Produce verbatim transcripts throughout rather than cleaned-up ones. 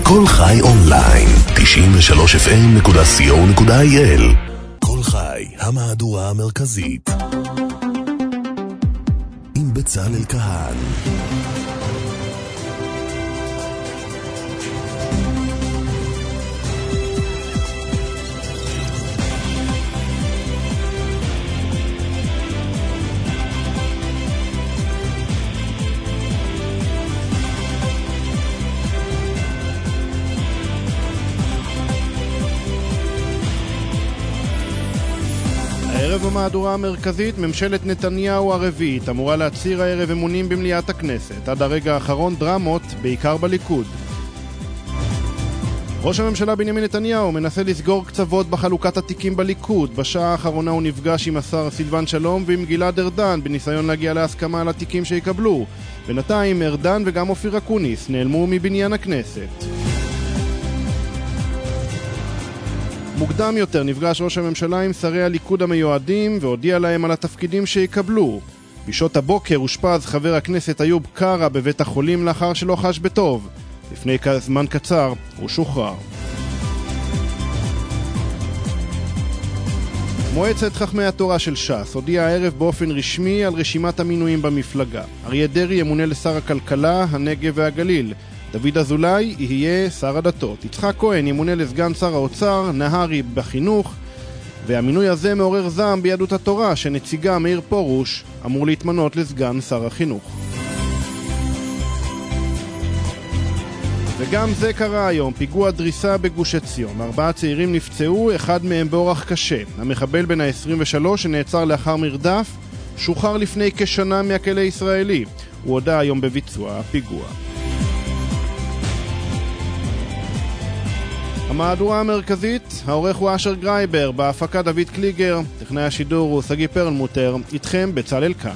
כל חי אונליין, תשעים ושלוש אף אם נקודה סי או נקודה איי אל. כל חי, המהדורה המרכזית. עם בצלאל כהן. הערב במהדורה המרכזית, ממשלת נתניהו הרביעית אמורה להצהיר הערב אמונים במליאת הכנסת. עד הרגע האחרון דרמות, בעיקר בליכוד. ראש הממשלה בנימין נתניהו מנסה לסגור קצוות בחלוקת התיקים בליכוד. בשעה האחרונה הוא נפגש עם השר סילבן שלום ועם גלעד ארדן בניסיון להגיע להסכמה על התיקים שיקבלו. בינתיים ארדן וגם אופיר אקוניס נעלמו מבניין הכנסת. מוקדם יותר נפגש ראש הממשלה עם שרי הליכוד המיועדים והודיע להם על התפקידים שיקבלו. בשעות הבוקר הושפז חבר הכנסת איוב קרא בבית החולים לאחר שלא חש בטוב. לפני זמן קצר הוא שוחרר. מועצת חכמי התורה של ש"ס הודיעה הערב באופן רשמי על רשימת המינויים במפלגה. אריה דרעי ימונה לשר הכלכלה, הנגב והגליל. דוד אזולאי יהיה שר הדתות. יצחק כהן ימונה לסגן שר האוצר, נהרי בחינוך, והמינוי הזה מעורר זעם ביהדות התורה שנציגה מאיר פרוש אמור להתמנות לסגן שר החינוך. וגם זה קרה היום, פיגוע דריסה בגוש עציון. ארבעה צעירים נפצעו, אחד מהם באורח קשה. המחבל בן ה-עשרים ושלוש שנעצר לאחר מרדף, שוחרר לפני כשנה מהכלא הישראלי. הוא הודה היום בביצוע הפיגוע. המהדורה המרכזית, העורך הוא אשר גרייבר, בהפקה דוד קליגר, טכנאי השידור הוא סגי פרלמוטר, איתכם בצלאל כאן.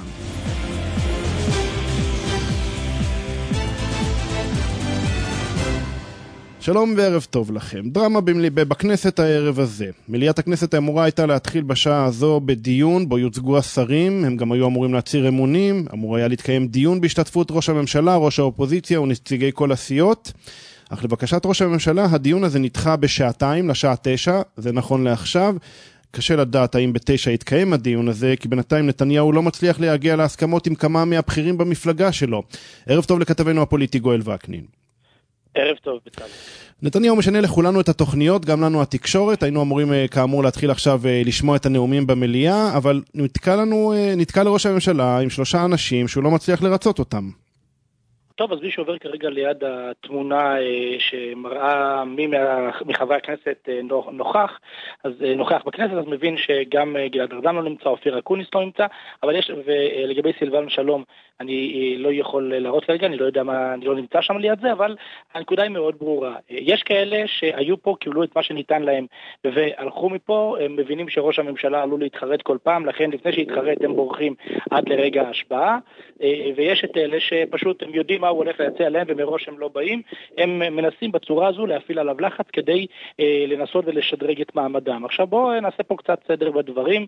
שלום וערב טוב לכם. דרמה בכנסת הערב הזה. מליאת הכנסת אמורה הייתה להתחיל בשעה הזו בדיון בו יוצגו השרים, הם גם היו אמורים להצהיר אמונים, אמור היה להתקיים דיון בהשתתפות ראש הממשלה, ראש האופוזיציה ונציגי כל הסיעות. אך לבקשת ראש הממשלה, הדיון הזה נדחה בשעתיים, לשעה תשע, זה נכון לעכשיו. קשה לדעת האם בתשע יתקיים הדיון הזה, כי בינתיים נתניהו לא מצליח להגיע להסכמות עם כמה מהבכירים במפלגה שלו. ערב טוב לכתבנו הפוליטי גואל וקנין. ערב טוב, בצלאל. נתניהו משנה לכולנו את התוכניות, גם לנו התקשורת. היינו אמורים כאמור להתחיל עכשיו לשמוע את הנאומים במליאה, אבל נתקע לנו, נתקע לראש הממשלה עם שלושה אנשים שהוא לא מצליח לרצות אותם. טוב, אז מי שעובר כרגע ליד התמונה שמראה מי מחברי הכנסת נוכח, אז נוכח בכנסת, אז מבין שגם גלעד ארדן לא נמצא, אופיר אקוניס לא נמצא, אבל יש, ולגבי סילבן שלום, אני לא יכול להראות כרגע, אני לא יודע מה, אני לא נמצא שם ליד זה, אבל הנקודה היא מאוד ברורה. יש כאלה שהיו פה, קיבלו את מה שניתן להם, והלכו מפה, הם מבינים שראש הממשלה עלול להתחרט כל פעם, לכן לפני שהתחרט הם בורחים עד לרגע ההשבעה, ויש את אלה שפשוט הם יודעים מה הוא הולך להציע עליהם, ומראש הם לא באים, הם מנסים בצורה הזו להפעיל עליו לחץ, כדי לנסות ולשדרג את מעמדם. עכשיו בואו נעשה פה קצת סדר בדברים.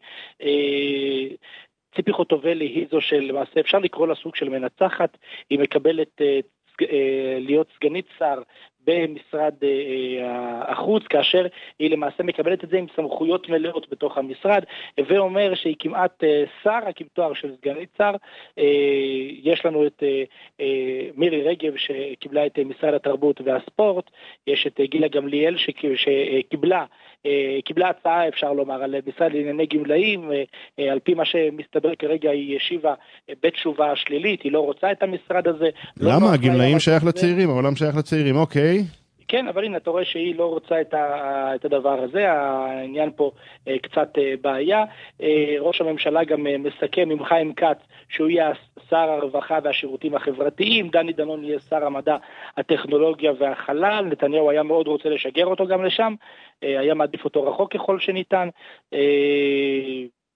ציפי חוטובלי היא זו שלמעשה אפשר לקרוא לה סוג של מנצחת, היא מקבלת להיות סגנית שר במשרד החוץ, כאשר היא למעשה מקבלת את זה עם סמכויות מלאות בתוך המשרד, ואומר שהיא כמעט שר, רק עם תואר של סגנית שר. יש לנו את מירי רגב שקיבלה את משרד התרבות והספורט, יש את גילה גמליאל שקיבלה קיבלה הצעה, אפשר לומר, על משרד לענייני גמלאים, על פי מה שמסתבר כרגע היא ישיבה בתשובה שלילית, היא לא רוצה את המשרד הזה. למה? הגמלאים שייך לצעירים, העולם שייך לצעירים, אוקיי. כן, אבל הנה, אתה רואה שהיא לא רוצה את, ה, את הדבר הזה, העניין פה אה, קצת אה, בעיה. אה, ראש הממשלה גם אה, מסכם עם חיים כץ, שהוא יהיה שר הרווחה והשירותים החברתיים, דני דנון יהיה שר המדע, הטכנולוגיה והחלל, נתניהו היה מאוד רוצה לשגר אותו גם לשם, אה, היה מעדיף אותו רחוק ככל שניתן. אה,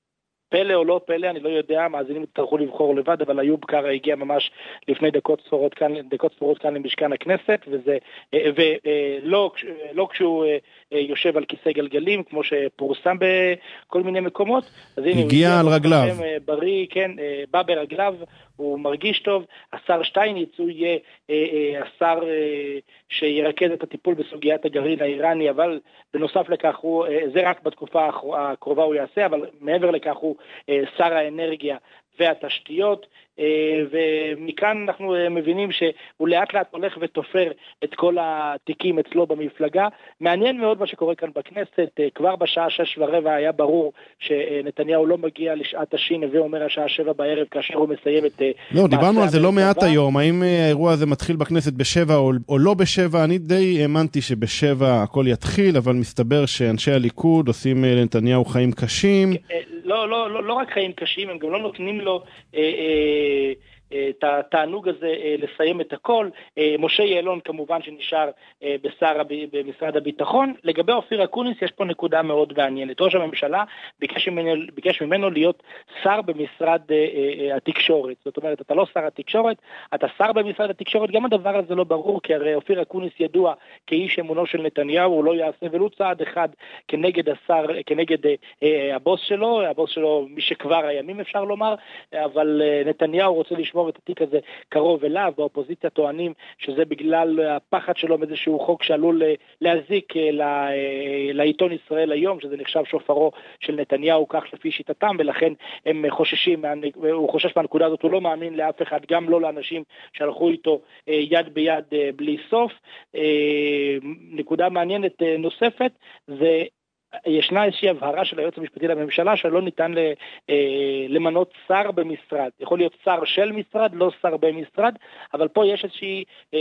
פלא או לא פלא, אני לא יודע, מאזינים יצטרכו לבחור לבד, אבל איוב קרא הגיע ממש לפני דקות ספורות כאן, דקות ספורות כאן למשכן הכנסת, וזה, ולא לא כשהוא יושב על כיסא גלגלים, כמו שפורסם בכל מיני מקומות, אז הנה, הגיע על רגליו. בריא, כן, בא ברגליו, הוא מרגיש טוב. השר שטייניץ הוא יהיה השר שירכז את הטיפול בסוגיית הגרעין האיראני, אבל בנוסף לכך הוא, זה רק בתקופה הקרובה הוא יעשה, אבל מעבר לכך הוא שר האנרגיה והתשתיות, ומכאן אנחנו מבינים שהוא לאט לאט הולך ותופר את כל התיקים אצלו במפלגה. מעניין מאוד מה שקורה כאן בכנסת, כבר בשעה שש ורבע היה ברור שנתניהו לא מגיע לשעת השין, ואומר השעה שבע בערב כאשר הוא מסיים את... לא, דיברנו על זה לא מעט היום, האם האירוע הזה מתחיל בכנסת בשבע או, או לא בשבע, אני די האמנתי שבשבע הכל יתחיל, אבל מסתבר שאנשי הליכוד עושים לנתניהו חיים קשים. לא, לא, לא, לא רק חיים קשים, הם גם לא נותנים לו אה, אה, את התענוג הזה לסיים את הכל. משה יעלון כמובן שנשאר בשר, במשרד הביטחון. לגבי אופיר אקוניס יש פה נקודה מאוד מעניינת. ראש הממשלה ביקש ממנו, ביקש ממנו להיות שר במשרד התקשורת. זאת אומרת, אתה לא שר התקשורת, אתה שר במשרד התקשורת. גם הדבר הזה לא ברור, כי הרי אופיר אקוניס ידוע כאיש אמונו של נתניהו, הוא לא יעשה ולו צעד אחד כנגד השר, כנגד הבוס שלו, הבוס שלו מי שכבר הימים אפשר לומר, אבל נתניהו רוצה לשמור את התיק הזה קרוב אליו, והאופוזיציה טוענים שזה בגלל הפחד שלו מאיזשהו חוק שעלול להזיק לעיתון ישראל היום, שזה נחשב שופרו של נתניהו, כך לפי שיטתם, ולכן הם חוששים, הוא חושש מהנקודה הזאת, הוא לא מאמין לאף אחד, גם לא לאנשים שהלכו איתו יד ביד בלי סוף. נקודה מעניינת נוספת, זה ישנה איזושהי הבהרה של היועץ המשפטי לממשלה שלא ניתן למנות שר במשרד. יכול להיות שר של משרד, לא שר במשרד, אבל פה יש איזושהי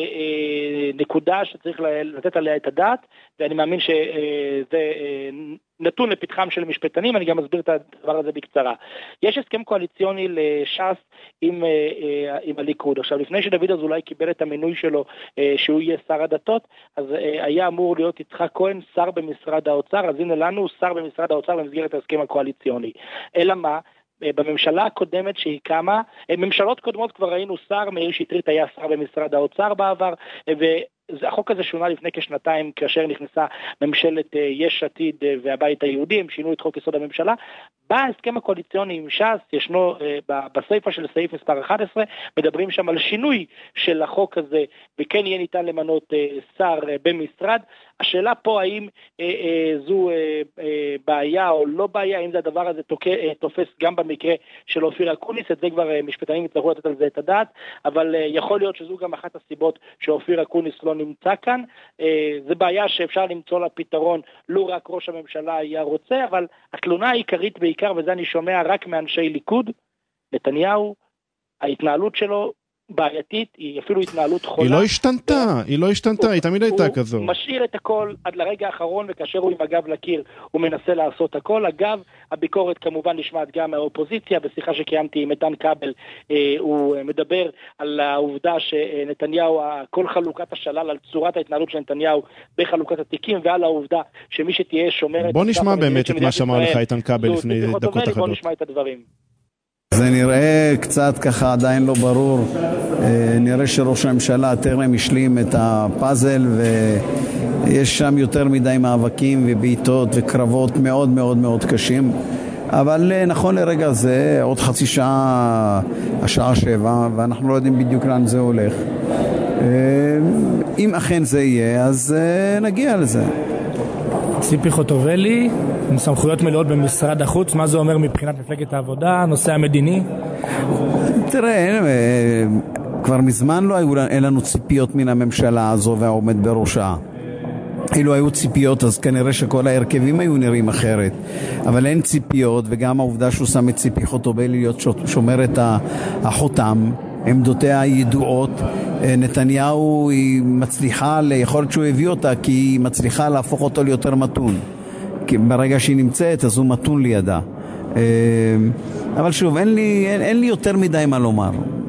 נקודה שצריך לתת עליה את הדעת, ואני מאמין שזה נתון לפתחם של משפטנים. אני גם אסביר את הדבר הזה בקצרה. יש הסכם קואליציוני לש"ס עם, עם הליכוד. עכשיו, לפני שדוד אזולאי קיבל את המינוי שלו שהוא יהיה שר הדתות, אז היה אמור להיות יצחק כהן שר במשרד האוצר, אז הנה לנו שר במשרד האוצר במסגרת ההסכם הקואליציוני. אלא מה? בממשלה הקודמת שהיא קמה, ממשלות קודמות כבר ראינו שר, מאיר שטרית היה שר במשרד האוצר בעבר, והחוק הזה שונה לפני כשנתיים כאשר נכנסה ממשלת יש עתיד והבית היהודי, הם שינו את חוק יסוד הממשלה. בהסכם הקואליציוני עם ש"ס, ישנו בסעיפה של סעיף מספר אחת עשרה, מדברים שם על שינוי של החוק הזה, וכן יהיה ניתן למנות שר במשרד. השאלה פה האם אה, אה, זו אה, אה, בעיה או לא בעיה, האם זה הדבר הזה תוקע, אה, תופס גם במקרה של אופיר אקוניס, את זה כבר אה, משפטנים יצטרכו לתת על זה את הדעת, אבל אה, יכול להיות שזו גם אחת הסיבות שאופיר אקוניס לא נמצא כאן. אה, זה בעיה שאפשר למצוא לה פתרון, לא רק ראש הממשלה היה רוצה, אבל התלונה העיקרית בעיקר, וזה אני שומע רק מאנשי ליכוד, נתניהו, ההתנהלות שלו בעייתית, היא אפילו התנהלות חולה. היא לא השתנתה, היא לא השתנתה, היא תמיד הייתה כזו. הוא משאיר את הכל עד לרגע האחרון, וכאשר הוא עם הגב לקיר, הוא מנסה לעשות הכל. אגב, הביקורת כמובן נשמעת גם מהאופוזיציה, בשיחה שקיימתי עם איתן כבל, הוא מדבר על העובדה שנתניהו, כל חלוקת השלל, על צורת ההתנהלות של נתניהו בחלוקת התיקים, ועל העובדה שמי שתהיה שומרת... בוא נשמע באמת את מה שאמר לך איתן כבל לפני דקות אחדות. בוא נשמע את הדברים. זה נראה קצת ככה עדיין לא ברור, נראה שראש הממשלה טרם השלים את הפאזל, ויש שם יותר מדי מאבקים ובעיטות וקרבות מאוד מאוד מאוד קשים, אבל נכון לרגע זה עוד חצי שעה, השעה שבע, ואנחנו לא יודעים בדיוק לאן זה הולך. אם אכן זה יהיה, אז נגיע לזה. ציפי חוטובלי, עם סמכויות מלאות במשרד החוץ, מה זה אומר מבחינת מפלגת העבודה, הנושא המדיני? תראה, כבר מזמן לא היו לנו ציפיות מן הממשלה הזו והעומד בראשה. אילו היו ציפיות, אז כנראה שכל ההרכבים היו נראים אחרת. אבל אין ציפיות, וגם העובדה שהוא שם את ציפי חוטובלי להיות שומר את החותם, עמדותיה ידועות. נתניהו היא מצליחה, יכול להיות שהוא הביא אותה, כי היא מצליחה להפוך אותו ליותר מתון. כי ברגע שהיא נמצאת, אז הוא מתון לידה. אבל שוב, אין לי, אין, אין לי יותר מדי מה לומר.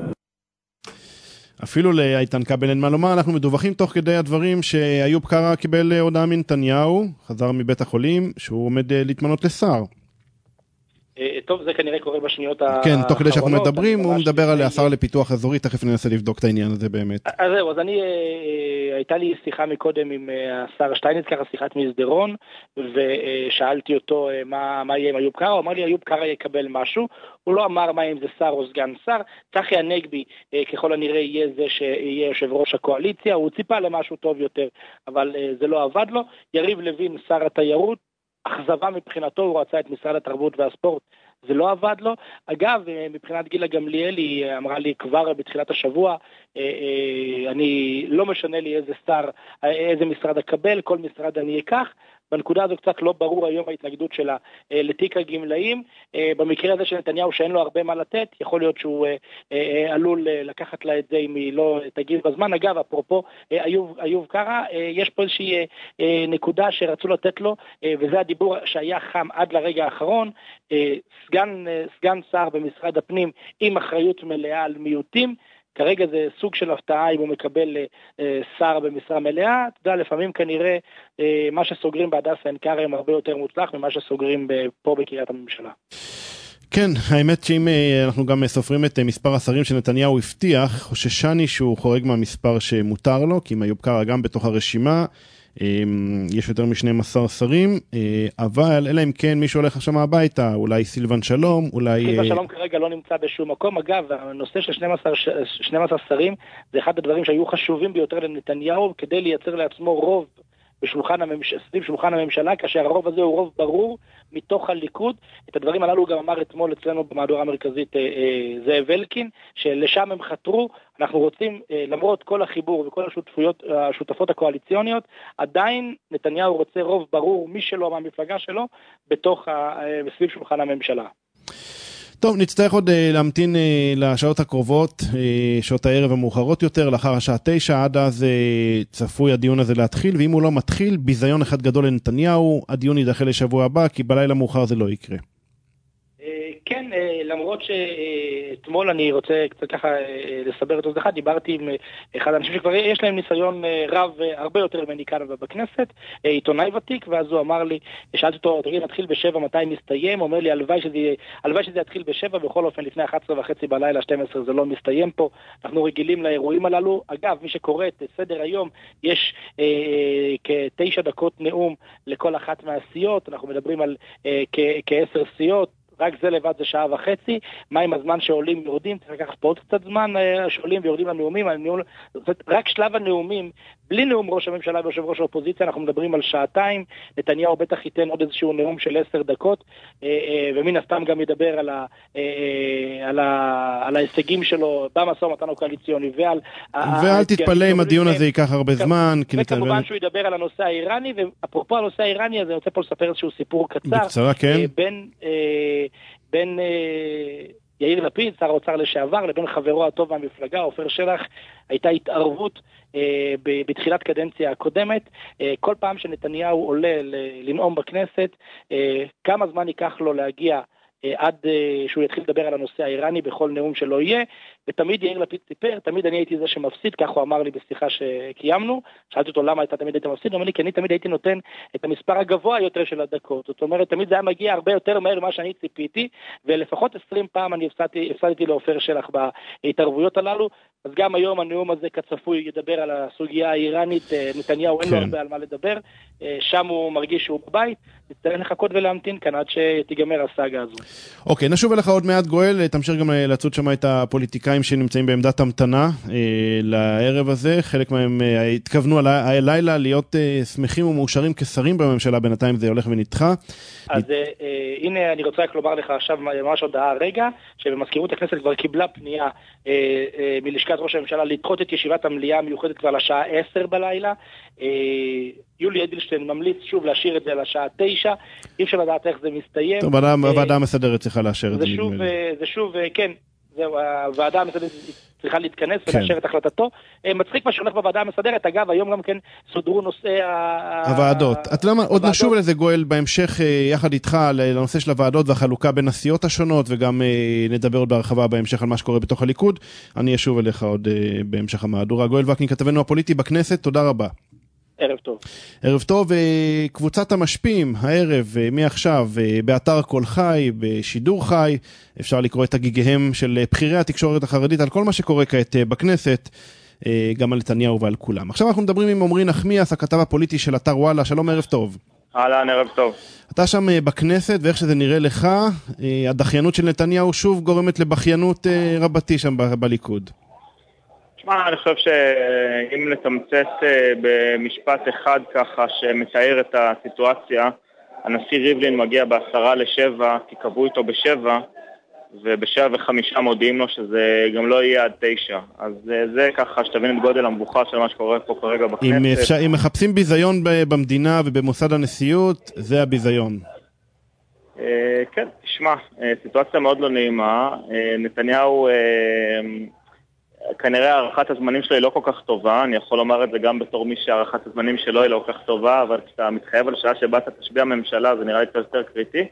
אפילו לאיתן כבל אין מה לומר. אנחנו מדווחים תוך כדי הדברים שאיוב קרא קיבל הודעה מנתניהו, חזר מבית החולים, שהוא עומד להתמנות לשר. טוב, זה כנראה קורה בשניות האחרונות. כן, תוך כדי שאנחנו מדברים, הוא מדבר על השר לפיתוח אזורי, תכף ננסה לבדוק את העניין הזה באמת. אז זהו, אז אני, הייתה לי שיחה מקודם עם השר שטייניץ, ככה שיחת מסדרון, ושאלתי אותו מה, מה יהיה עם איוב קרא, הוא אמר לי, איוב קרא יקבל משהו, הוא לא אמר מה אם זה שר או סגן שר, צחי הנגבי ככל הנראה יהיה זה שיהיה יושב ראש הקואליציה, הוא ציפה למשהו טוב יותר, אבל זה לא עבד לו. יריב לוין, שר התיירות, אכזבה מבחינתו, הוא רצה את משרד התרבות והספורט, זה לא עבד לו. אגב, מבחינת גילה גמליאל, היא אמרה לי כבר בתחילת השבוע, אני לא משנה לי איזה שר, איזה משרד אקבל, כל משרד אני אקח. בנקודה הזו קצת לא ברור היום ההתנגדות שלה לתיק הגמלאים. במקרה הזה של נתניהו שאין לו הרבה מה לתת, יכול להיות שהוא עלול לקחת לה את זה אם היא לא תגיב בזמן. אגב, אפרופו איוב, איוב קרא, יש פה איזושהי נקודה שרצו לתת לו, וזה הדיבור שהיה חם עד לרגע האחרון, סגן, סגן שר במשרד הפנים עם אחריות מלאה על מיעוטים. כרגע זה סוג של הפתעה אם הוא מקבל אה, שר במשרה מלאה. אתה יודע, לפעמים כנראה אה, מה שסוגרים בהדסה עין כרם הרבה יותר מוצלח ממה שסוגרים פה בקריית הממשלה. כן, האמת שאם אנחנו גם סופרים את מספר השרים שנתניהו הבטיח, חוששני שהוא חורג מהמספר שמותר לו, כי אם איוב קרא גם בתוך הרשימה, יש יותר מ-שנים עשר שרים, אבל אלא אם כן מישהו הולך עכשיו הביתה, אולי סילבן שלום, אולי... סילבן שלום כרגע לא נמצא בשום מקום. אגב, הנושא של שנים עשר שרים זה אחד הדברים שהיו חשובים ביותר לנתניהו, כדי לייצר לעצמו רוב בשולחן הממשלה, סביב שולחן הממשלה, כאשר הרוב הזה הוא רוב ברור מתוך הליכוד. את הדברים הללו הוא גם אמר אתמול אצלנו במהדורה המרכזית אה, אה, זאב אלקין, שלשם הם חתרו. אנחנו רוצים, אה, למרות כל החיבור וכל השותפויות, השותפות הקואליציוניות, עדיין נתניהו רוצה רוב ברור, מי שלו מהמפלגה שלו, בתוך, אה, סביב שולחן הממשלה. טוב, נצטרך עוד uh, להמתין uh, לשעות הקרובות, uh, שעות הערב המאוחרות יותר, לאחר השעה תשע, עד אז uh, צפוי הדיון הזה להתחיל, ואם הוא לא מתחיל, ביזיון אחד גדול לנתניהו, הדיון יידחה לשבוע הבא, כי בלילה מאוחר זה לא יקרה. כן, למרות שאתמול אני רוצה קצת ככה לסבר את אוזנך, דיברתי עם אחד האנשים שכבר יש להם ניסיון רב הרבה יותר ממני כאן בכנסת, עיתונאי ותיק, ואז הוא אמר לי, שאלתי אותו, תגיד, נתחיל בשבע, מתי מסתיים? הוא אומר לי, הלוואי שזה, הלוואי שזה יתחיל בשבע, בכל אופן לפני אחת עשרה וחצי בלילה, שתים עשרה, זה לא מסתיים פה, אנחנו רגילים לאירועים הללו. אגב, מי שקורא את סדר היום, יש אה, כתשע דקות נאום לכל אחת מהסיעות, אנחנו מדברים על אה, כ- כעשר סיעות, רק זה לבד זה שעה וחצי. מה עם הזמן שעולים יורדים? צריך לקחת פה עוד קצת זמן שעולים ויורדים לנאומים. רק שלב הנאומים, בלי נאום ראש הממשלה ויושב ראש האופוזיציה, אנחנו מדברים על שעתיים. נתניהו בטח ייתן עוד איזשהו נאום של עשר דקות, ומן הסתם גם ידבר על, ה, על, ה, על ההישגים שלו במשא ומתן הקואליציוני. ועל ואל תתפלא אם הדיון הזה ייקח הרבה זמן. וכמובן שהוא ידבר על הנושא האיראני, ואפרופו הנושא האיראני הזה, אני רוצה פה לספר איזשהו סיפור קצר. בקצרה, כן. בין... בין אה, יאיר לפיד, שר האוצר לשעבר, לבין חברו הטוב מהמפלגה, עופר שלח, הייתה התערבות אה, בתחילת קדנציה הקודמת. אה, כל פעם שנתניהו עולה לנאום בכנסת, אה, כמה זמן ייקח לו להגיע אה, עד אה, שהוא יתחיל לדבר על הנושא האיראני בכל נאום שלא יהיה, ותמיד יאיר לפיד סיפר, תמיד אני הייתי זה שמפסיד, כך הוא אמר לי בשיחה שקיימנו. שאלתי אותו למה אתה תמיד היית מפסיד, הוא אמר לי כי אני תמיד הייתי נותן את המספר הגבוה יותר של הדקות, זאת אומרת תמיד זה היה מגיע הרבה יותר מהר ממה שאני ציפיתי, ולפחות עשרים פעם אני הפסדתי, הפסדתי לעופר שלח בהתערבויות הללו. אז גם היום הנאום הזה כצפוי ידבר על הסוגיה האיראנית, נתניהו אין לו הרבה על מה לדבר, שם הוא מרגיש שהוא בבית, נצטרך לחכות ולהמתין כאן עד שתיגמר הסאגה הזו. אוקיי, נשוב אליך עוד מעט גואל, תמשיך גם לצוד שם את הפוליטיקאים שנמצאים בעמדת המתנה אה, לערב הזה, חלק מהם אה, התכוונו הלילה להיות אה, שמחים ומאושרים כשרים בממשלה, בינתיים זה הולך ונדחה. אז אה, אה, הנה אני רוצה רק לומר לך עכשיו ממש הודעה רגע, שבמזכירות הכנסת כבר קיבלה פנייה אה, אה, מלשכת ראש הממשלה לדחות את ישיבת המליאה המיוחדת כבר לשעה עשר בלילה. אה, יולי אדלשטיין ממליץ שוב להשאיר את זה לשעה תשע, אי אפשר לדעת איך זה מסתיים. טוב, הוועדה המסדרת צריכה לאשר את זה. זה שוב, זה שוב, כן, זהו, הוועדה המסדרת צריכה להתכנס ולאשר את החלטתו. מצחיק מה שהולך בוועדה המסדרת, אגב, היום גם כן סודרו נושאי הוועדות. אתה יודע מה, עוד נשוב לזה גואל בהמשך יחד איתך לנושא של הוועדות והחלוקה בין הסיעות השונות, וגם נדבר עוד בהרחבה בהמשך על מה שקורה בתוך הליכוד. אני אשוב אליך עוד בהמשך המהדורה. גואל וקנין, כתבנו הפוליטי בכנסת, תודה רבה. ערב טוב. ערב טוב, קבוצת המשפיעים, הערב, מעכשיו, באתר כל חי, בשידור חי, אפשר לקרוא את הגיגיהם של בחירי התקשורת החרדית על כל מה שקורה כעת בכנסת, גם על נתניהו ועל כולם. עכשיו אנחנו מדברים עם עמרי נחמיאס, הכתב הפוליטי של אתר וואלה. שלום, ערב טוב. אהלן, ערב טוב. אתה שם בכנסת, ואיך שזה נראה לך, הדחיינות של נתניהו שוב גורמת לבחיינות רבתי שם בליכוד. תשמע, אני חושב שאם לתמצת במשפט אחד ככה שמתאר את הסיטואציה, הנשיא ריבלין מגיע בעשרה לשבע, כי קבעו איתו בשבע, ובשבע וחמישה מודיעים לו שזה גם לא יהיה עד תשע. אז זה ככה שתבין את גודל המבוכה של מה שקורה פה כרגע בכנסת. אם, אפשר, אם מחפשים ביזיון במדינה ובמוסד הנשיאות, זה הביזיון. כן, תשמע, סיטואציה מאוד לא נעימה. נתניהו, כנראה הערכת הזמנים שלו היא לא כל כך טובה. אני יכול לומר את זה גם בתור מי שהערכת הזמנים שלו היא לא כל כך טובה, אבל כשאתה מתחייב על שעה שבה אתה תשביע הממשלה, זה נראה לי יותר קריטי.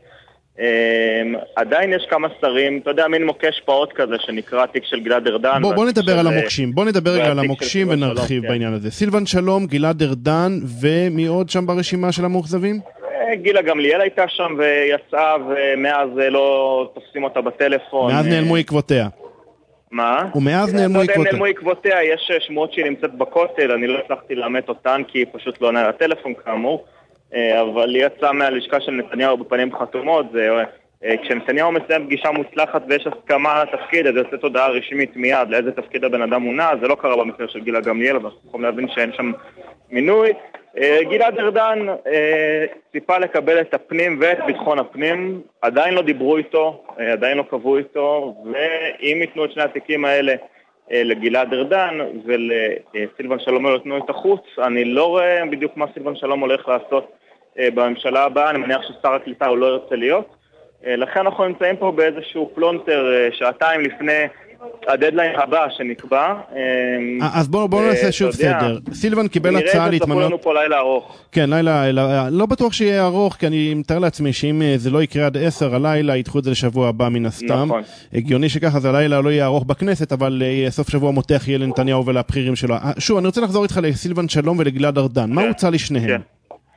עדיין יש כמה שרים, אתה יודע, מין מוקש פעוט כזה שנקרא תיק של גלעד ארדן. בוא, בוא נדבר על המוקשים, בוא נדבר רגע על המוקשים ונרחיב בעניין הזה. סילבן שלום, גלעד ארדן, ומי עוד שם ברשימה של המאוכזבים? גילה גמליאל הייתה שם ויצאה, ומאז לא תופסים אותה בטלפון. מאז נעלמו עקבותיה. מה? ומאז נעלמו עקבותיה. נעלמו עקבותיה, יש שמועות שהיא נמצאת בכותל, אני לא הצלחתי לאמת אותן כי היא פשוט לא עונה לטלפון כאמור. אבל היא יצאה מהלשכה של נתניהו בפנים חתומות. כשנתניהו מסיים פגישה מוצלחת ויש הסכמה על התפקיד, אז יוצאת הודעה רשמית מיד לאיזה תפקיד הבן אדם מונה. זה לא קרה במקרה של גילה גמליאל, אבל אנחנו יכולים להבין שאין שם מינוי. גלעד ארדן ציפה לקבל את הפנים ואת ביטחון הפנים, עדיין לא דיברו איתו, עדיין לא קבעו איתו, ואם ייתנו את שני התיקים האלה לגלעד ארדן ולסילבן שלום לא יתנו את החוץ, אני לא רואה בדיוק מה סילבן שלום הולך לעשות בממשלה הבאה. אני מניח ששר הקליטה הוא לא ירצה להיות, לכן אנחנו נמצאים פה באיזשהו פלונטר שעתיים לפני הדדליין הבא שנקבע. אז בואו בוא נעשה שוב סדר. סילבן קיבל הצעה להתמנות. נראה את זה, לנו פה לילה ארוך. כן, לילה, לא בטוח שיהיה ארוך, כי אני מתאר לעצמי שאם זה לא יקרה עד עשר הלילה, ידחו את זה לשבוע הבא מן הסתם. נכון. הגיוני שככה זה הלילה לא יהיה ארוך בכנסת, אבל סוף שבוע מותח יהיה לנתניהו ולבחירים שלו. שוב, אני רוצה לחזור איתך לסילבן שלום ולגלעד ארדן. מה הוצע לשניהם? כן.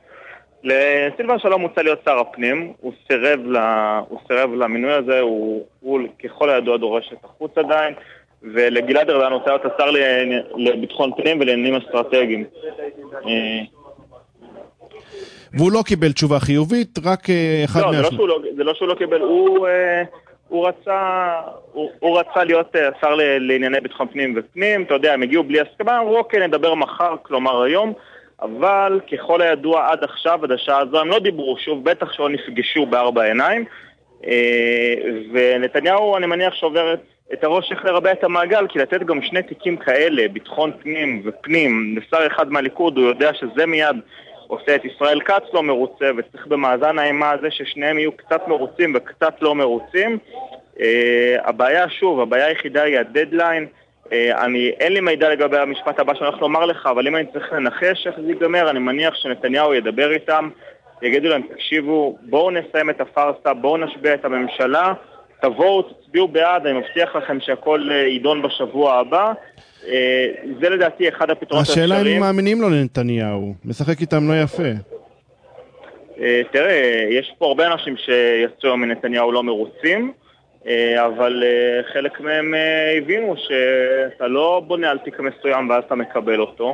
לסילבן שלום הוצע להיות שר הפנים, הוא סירב, לה, הוא סירב למינוי הזה, הוא, הוא ככל הידוע דורש את החוץ עדיין, ולגלעד ארדן הוצע להיות השר לביטחון פנים ולעניינים אסטרטגיים. והוא לא קיבל תשובה חיובית, רק אחד לא, מהשני. לא, זה לא שהוא לא קיבל, הוא, הוא, רצה, הוא, הוא רצה להיות שר לענייני ביטחון פנים ופנים, אתה יודע, הם הגיעו בלי הסכמה, אמרו, אוקיי, נדבר מחר, כלומר היום, אבל ככל הידוע עד עכשיו, עד השעה הזו, הם לא דיברו שוב, בטח שלא נפגשו בארבע עיניים, ונתניהו, אני מניח, שעובר את הראש איך לרבע את המעגל, כי לתת גם שני תיקים כאלה, ביטחון פנים ופנים, לשר אחד מהליכוד, הוא יודע שזה מיד עושה את ישראל כץ לא מרוצה, וצריך במאזן האימה הזה ששניהם יהיו קצת מרוצים וקצת לא מרוצים. הבעיה, שוב, הבעיה היחידה היא הדדליין. אני, אין לי מידע לגבי המשפט הבא שאני הולך לומר לך, אבל אם אני צריך לנחש איך זה ייגמר, אני מניח שנתניהו ידבר איתם, יגידו להם, תקשיבו, בואו נסיים את הפרסה, בואו נשביע את הממשלה, תבואו, תצביעו בעד, אני מבטיח לכם שהכל יידון בשבוע הבא. זה לדעתי אחד הפתרונות האפשריים. השאלה אם מאמינים לו לנתניהו, משחק איתם לא יפה. תראה, יש פה הרבה אנשים שיצאו מנתניהו לא מרוצים, אבל חלק מהם הבינו שאתה לא בונה על תיק מסוים ואז אתה מקבל אותו.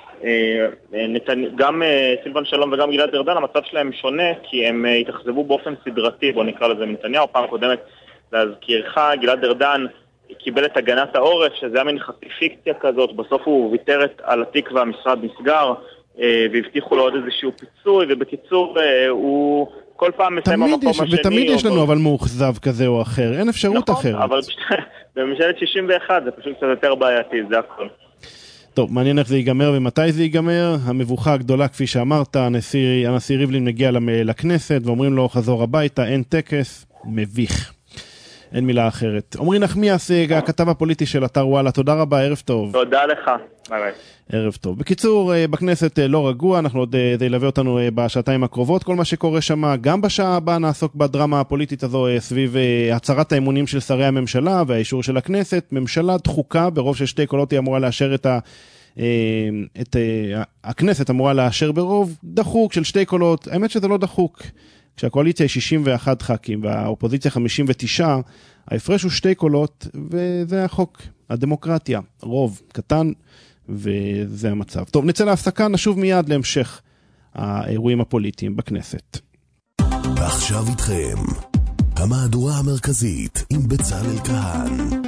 גם סילבן שלום וגם גלעד ארדן, המצב שלהם שונה, כי הם התאכזבו באופן סדרתי, בוא נקרא לזה נתניהו. פעם קודמת, להזכירך, גלעד ארדן קיבל את הגנת העורף, שזה היה מין חצי פיקציה כזאת, בסוף הוא ויתר על התיק והמשרד נסגר, והבטיחו לו עוד איזשהו פיצוי, ובקיצור הוא כל פעם מסיים במקום השני. ותמיד יש לנו אבל מאוכזב כזה או אחר, אין אפשרות אחרת. נכון, אבל בממשלת שישים ואחת זה פשוט קצת יותר בעייתי, זה הכל. טוב, מעניין איך זה ייגמר ומתי זה ייגמר. המבוכה הגדולה, כפי שאמרת, הנשיא, הנשיא ריבלין מגיע לכנסת ואומרים לו חזור הביתה, אין טקס, מביך. אין מילה אחרת. עמרי נחמיאס, הכתב הפוליטי של אתר וואלה, תודה רבה, ערב טוב. תודה לך. ביי ביי. ערב טוב. בקיצור, בכנסת לא רגוע, אנחנו עוד, זה ילווה אותנו בשעתיים הקרובות, כל מה שקורה שם, גם בשעה הבאה נעסוק בדרמה הפוליטית הזו סביב הצהרת האמונים של שרי הממשלה והאישור של הכנסת. ממשלה דחוקה, ברוב של שתי קולות היא אמורה לאשר את את הכנסת אמורה לאשר ברוב דחוק של שתי קולות. האמת שזה לא דחוק. כשהקואליציה היא שישים ואחד ח"כים והאופוזיציה חמישים ותשע, ההפרש הוא שתי קולות, וזה החוק, הדמוקרטיה, רוב קטן, וזה המצב. טוב, נצא להפסקה, נשוב מיד להמשך האירועים הפוליטיים בכנסת. ועכשיו איתכם, המהדורה המרכזית עם בצלאל כהן.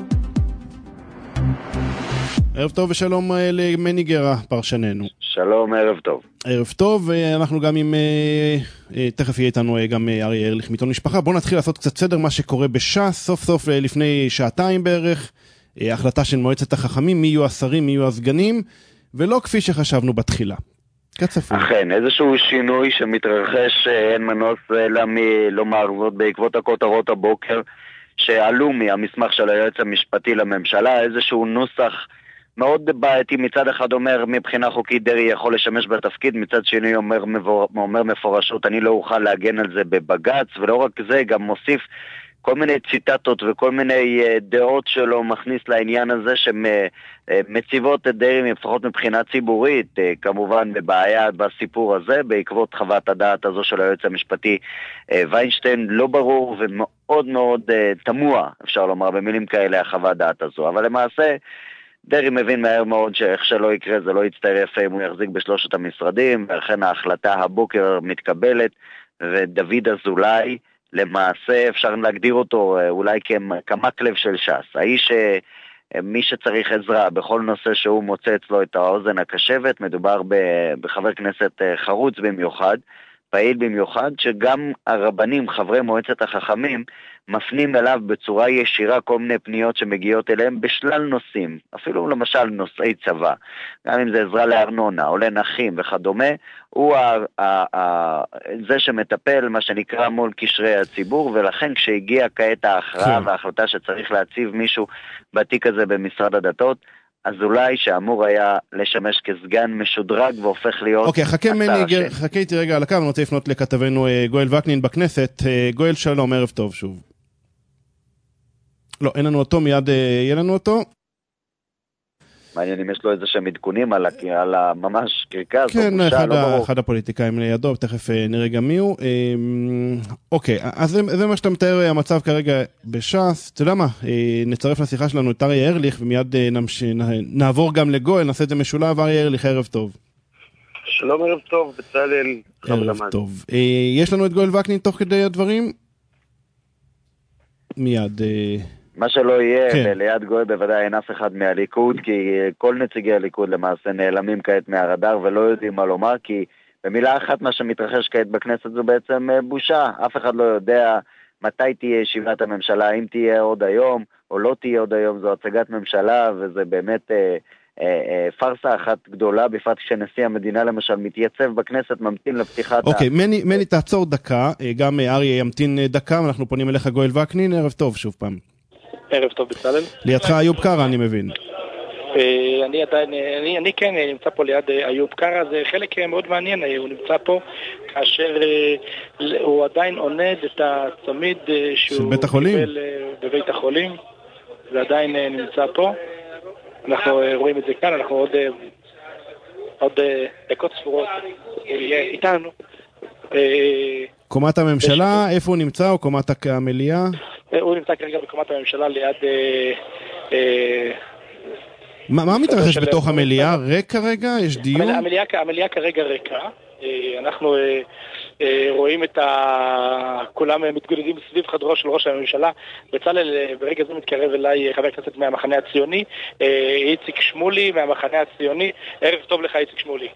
ערב טוב ושלום למני גרה, פרשננו. שלום, ערב טוב. ערב טוב, ואנחנו גם עם, תכף יהיה איתנו גם אריה ארליך מעיתון משפחה. בואו נתחיל לעשות קצת סדר מה שקורה בש"ס, סוף סוף לפני שעתיים בערך, החלטה של מועצת החכמים, מי יהיו השרים, מי יהיו הסגנים, ולא כפי שחשבנו בתחילה. כצפוי. אכן, איזשהו שינוי שמתרחש, אין מנוס אלא מלומר זאת בעקבות הכותרות הבוקר, שעלו מהמסמך של היועץ המשפטי לממשלה, איזשהו נוסח מאוד בעייתי. מצד אחד אומר מבחינה חוקית דרעי יכול לשמש בתפקיד, מצד שני אומר, אומר מפורשות אני לא אוכל להגן על זה בבג"ץ, ולא רק זה, גם מוסיף כל מיני ציטטות וכל מיני דעות שלו מכניס לעניין הזה שמציבות את דרעי לפחות מבחינה ציבורית, כמובן בבעיה בסיפור הזה, בעקבות חוות הדעת הזו של היועץ המשפטי ויינשטיין. לא ברור ומאוד מאוד תמוה, אפשר לומר במילים כאלה, החוות דעת הזו, אבל למעשה דרעי מבין מהר מאוד שאיך שלא יקרה זה לא יצטרף אם הוא יחזיק בשלושת המשרדים, ולכן ההחלטה הבוקר מתקבלת, ודוד אזולאי למעשה אפשר להגדיר אותו אולי כמקלב של ש"ס, האיש מי שצריך עזרה בכל נושא שהוא מוצא אצלו את האוזן הקשבת. מדובר בחבר כנסת חרוץ במיוחד, פעיל במיוחד, שגם הרבנים, חברי מועצת החכמים, מפנים אליו בצורה ישירה כל מיני פניות שמגיעות אליהם בשלל נושאים, אפילו למשל נושאי צבא, גם אם זה עזרה לארנונה או לנחים וכדומה, הוא ה- ה- ה- זה שמטפל מה שנקרא מול קשרי הציבור, ולכן כשהגיע כעת ההכרעה וההחלטה שצריך להציב מישהו בתיק הזה במשרד הדתות, אז אולי שאמור היה לשמש כסגן משודרג והופך להיות... אוקיי, חכה מני, חכה איתי רגע על הקו, אני רוצה לפנות לכתבנו גואל וקנין בכנסת. גואל, שלום, ערב טוב שוב. לא, אין לנו אותו, מיד יהיה לנו אותו. מעניין אם יש לו איזה שהם עדכונים על, על ממש קרקס. כן, אחד, לא ה, אחד הפוליטיקאים לידו, תכף נראה גם מי הוא. אוקיי, אז זה, זה מה שאתה מתאר המצב כרגע בש"ס. אתה יודע מה, נצרף לשיחה שלנו את אריה ארליך, ומיד נמש... נעבור גם לגואל, נעשה את זה משולב. אריה ארליך, ערב טוב. שלום, ערב טוב, בצלאל. ערב טוב. יש לנו את גואל וקנין תוך כדי הדברים? מיד... מה שלא יהיה, כן. ליד גואל בוודאי אין אף אחד מהליכוד, כי כל נציגי הליכוד למעשה נעלמים כעת מהרדאר ולא יודעים מה לומר, כי במילה אחת מה שמתרחש כעת בכנסת זו בעצם בושה. אף אחד לא יודע מתי תהיה ישיבת הממשלה, אם תהיה עוד היום או לא תהיה עוד היום. זו הצגת ממשלה, וזה באמת אה, אה, אה, פרסה אחת גדולה, בפרט כשנשיא המדינה למשל מתייצב בכנסת, ממתין לפתיחת... אוקיי, מני, מני תעצור דקה, גם אריה ימתין דקה, ואנחנו פונים אליך גואל וקנין. ערב טוב שוב פעם. ערב טוב בצלאל. לידך איוב קרא, אני מבין. אני עדיין, אני, אני כן נמצא פה ליד איוב קרא, זה חלק מאוד מעניין, הוא נמצא פה כאשר הוא עדיין עונד את הצמיד שהוא קיבל בבית החולים, זה עדיין נמצא פה, אנחנו רואים את זה כאן, אנחנו עוד, עוד דקות ספורות, הוא יהיה איתנו. קומת הממשלה, איפה הוא נמצא, או קומת המליאה? הוא נמצא כרגע בקומת הממשלה ליד... מה מתרחש בתוך המליאה? ריק כרגע? יש דיון? המליאה כרגע ריקה. אנחנו רואים את כולם מתגודדים סביב חדרו של ראש הממשלה. בצלאל, ברגע זה מתקרב אליי חבר הכנסת מהמחנה הציוני, איציק שמולי מהמחנה הציוני. ערב טוב לך איציק שמולי.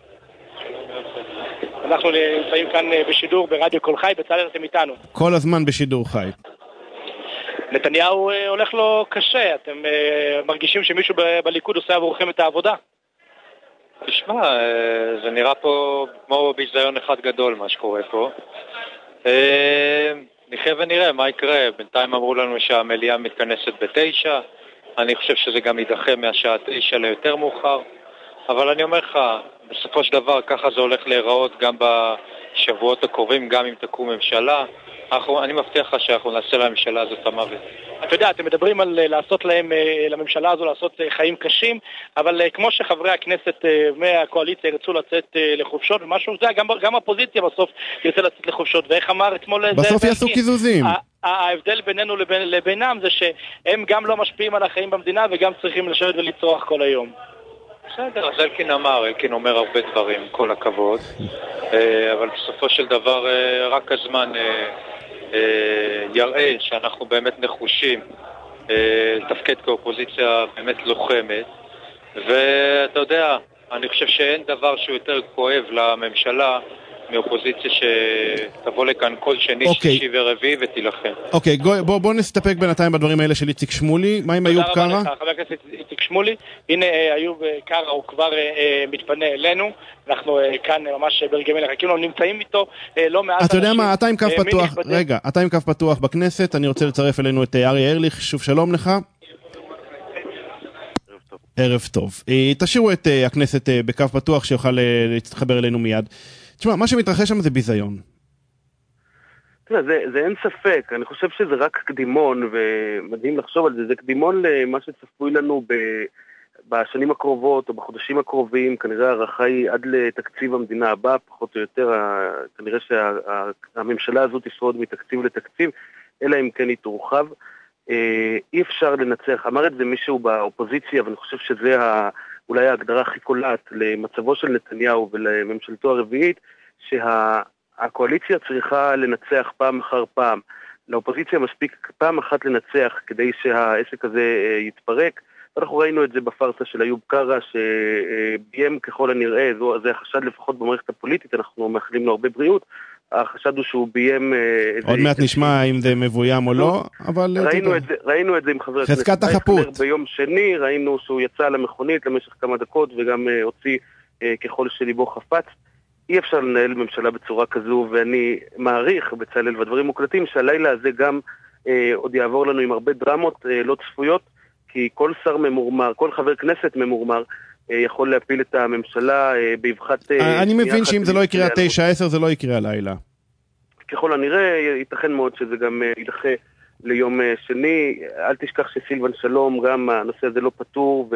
אנחנו נמצאים כאן בשידור ברדיו כל חי. בצלאל, אתם איתנו. כל הזמן בשידור חי. נתניהו הולך לו קשה, אתם מרגישים שמישהו בליכוד עושה עבורכם את העבודה? תשמע, זה נראה פה כמו ביזיון אחד גדול מה שקורה פה. נחיה ונראה מה יקרה. בינתיים אמרו לנו שהמליאה מתכנסת בתשע, אני חושב שזה גם יידחה מהשעה תשע ליותר מאוחר, אבל אני אומר לך, בסופו של דבר ככה זה הולך להיראות גם בשבועות הקרובים, גם אם תקום ממשלה. אנחנו, אני מבטיח לך שאנחנו נעשה לממשלה הזאת המוות. אתה יודע, אתם מדברים על לעשות להם, לממשלה הזו לעשות חיים קשים, אבל כמו שחברי הכנסת מהקואליציה ירצו לצאת לחופשות ומשהו, זה גם, גם הפוזיציה בסוף ירצה לצאת לחופשות, ואיך אמר אתמול... בסוף יעשו קיזוזים. ההבדל בינינו לבין, לבינם זה שהם גם לא משפיעים על החיים במדינה וגם צריכים לשבת ולצרוח כל היום. בסדר, אז אלקין אמר, אלקין אומר הרבה דברים, כל הכבוד, אבל בסופו של דבר רק הזמן יראה שאנחנו באמת נחושים לתפקד כאופוזיציה באמת לוחמת, ואתה יודע, אני חושב שאין דבר שהוא יותר כואב לממשלה מאופוזיציה שתבוא לכאן כל שני, okay. שישי ורביעי ותילחם. אוקיי, okay, בוא, בוא נסתפק בינתיים בדברים האלה של איציק שמולי. מה עם איוב קרא? תודה רבה לך, חבר הכנסת איציק שמולי. הנה איוב קרא הוא כבר אה, מתפנה אלינו. אנחנו אה, כאן ממש ברגעים לחכים לו, נמצאים איתו אה, לא מעט אתה אנשים. יודע מה, אתה עם כף פתוח, רגע, אתה עם כף פתוח בכנסת, אני רוצה לצרף אלינו את אריה ארליך, שוב שלום לך. ערב טוב. תשאירו את הכנסת בכף פתוח שיוכל להתחבר אלינו מיד. תשמע, מה שמתרחש שם זה ביזיון. תראה, זה, זה אין ספק. אני חושב שזה רק קדימון, ומדהים לחשוב על זה. זה קדימון למה שצפוי לנו ב, בשנים הקרובות או בחודשים הקרובים. כנראה הערכה היא עד לתקציב המדינה הבא, פחות או יותר. כנראה שהממשלה הזאת תשרוד מתקציב לתקציב, אלא אם כן היא תורחב. אי אפשר לנצח. אמר את זה מישהו באופוזיציה, ואני חושב שזה אולי ההגדרה הכי קולעת למצבו של נתניהו ולממשלתו הרביעית, שהקואליציה צריכה לנצח פעם אחר פעם. לאופוזיציה מספיק פעם אחת לנצח כדי שהעסק הזה יתפרק. אנחנו ראינו את זה בפרסה של איוב קרא, שביים ככל הנראה, זה החשד לפחות במערכת הפוליטית, אנחנו מאחלים לו הרבה בריאות, החשד הוא שהוא ביים... עוד מעט נשמע אם זה מבוים או לא, אבל... ראינו את זה, ראינו את זה עם חבר הכנסת חזקת החפות. ביום שני, ראינו שהוא יצא למכונית למשך כמה דקות, וגם הוציא ככל שליבו חפץ. אי אפשר לנהל ממשלה בצורה כזו, ואני מעריך בצלאל והדברים מוקלטים, שהלילה הזה גם עוד יעבור לנו עם הרבה דרמות לא צפויות, כי כל שר ממורמר, כל חבר כנסת ממורמר, יכול להפיל את הממשלה באבחת... אני מבין שאם זה לא יקרה תשע עשר, זה לא יקרה הלילה. ככל הנראה, ייתכן מאוד שזה גם יידחה ליום שני. אל תשכח שסילבן שלום, גם הנושא הזה לא פתור,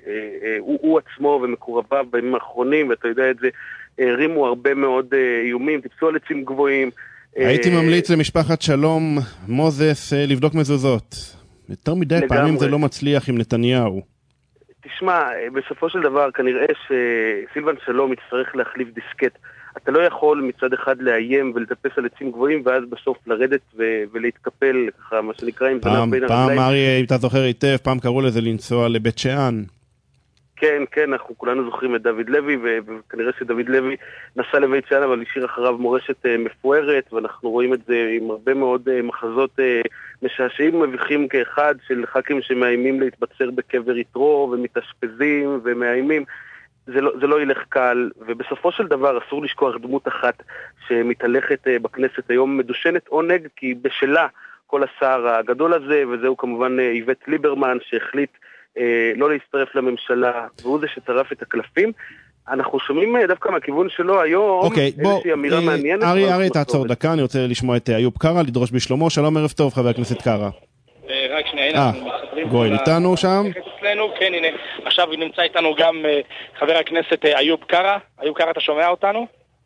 והוא עצמו ומקורביו בימים האחרונים, ואתה יודע את זה, הרימו הרבה מאוד איומים, טיפסו על עצים גבוהים. הייתי ממליץ למשפחת שלום, מוזס, לבדוק מזוזות. יותר מדי פעמים זה לא מצליח עם נתניהו. תשמע, בסופו של דבר כנראה שסילבן שלום יצטרך להחליף דיסקט. אתה לא יכול מצד אחד לאיים ולטפס על עצים גבוהים, ואז בסוף לרדת ו- ולהתקפל, ככה, מה שנקרא, עם זנב בין הרגליים. פעם, אריה, אם אתה זוכר היטב, פעם קראו לזה לנסוע לבית שאן. כן, כן, אנחנו כולנו זוכרים את דוד לוי, וכנראה שדוד לוי נסע לבית שאן, אבל השאיר אחריו מורשת מפוארת, ואנחנו רואים את זה עם הרבה מאוד מחזות משעשעים מביכים כאחד, של ח"כים שמאיימים להתבצר בקבר יתרו, ומתאשפזים ומאיימים. זה לא, זה לא ילך קל, ובסופו של דבר אסור לשכוח דמות אחת שמתהלכת בכנסת היום, מדושנת עונג, כי בשלה כל השר הגדול הזה, וזהו כמובן איווט ליברמן, שהחליט אה, לא להצטרף לממשלה, והוא זה שטרף את הקלפים. אנחנו שומעים דווקא מהכיוון שלו היום, אוקיי, איזושהי בוא, אמירה אה, מעניינת. ארי, ארי, תעצור דקה, אני רוצה לשמוע את איוב קרא, לדרוש בשלומו. שלום, ערב טוב, חבר הכנסת קרא. רק שנייה, הנה, אנחנו מסתדרים. גואל איתנו שם? כן, הנה, עכשיו נמצא איתנו גם חבר הכנסת איוב קרא. איוב קרא, אתה שומע אותנו?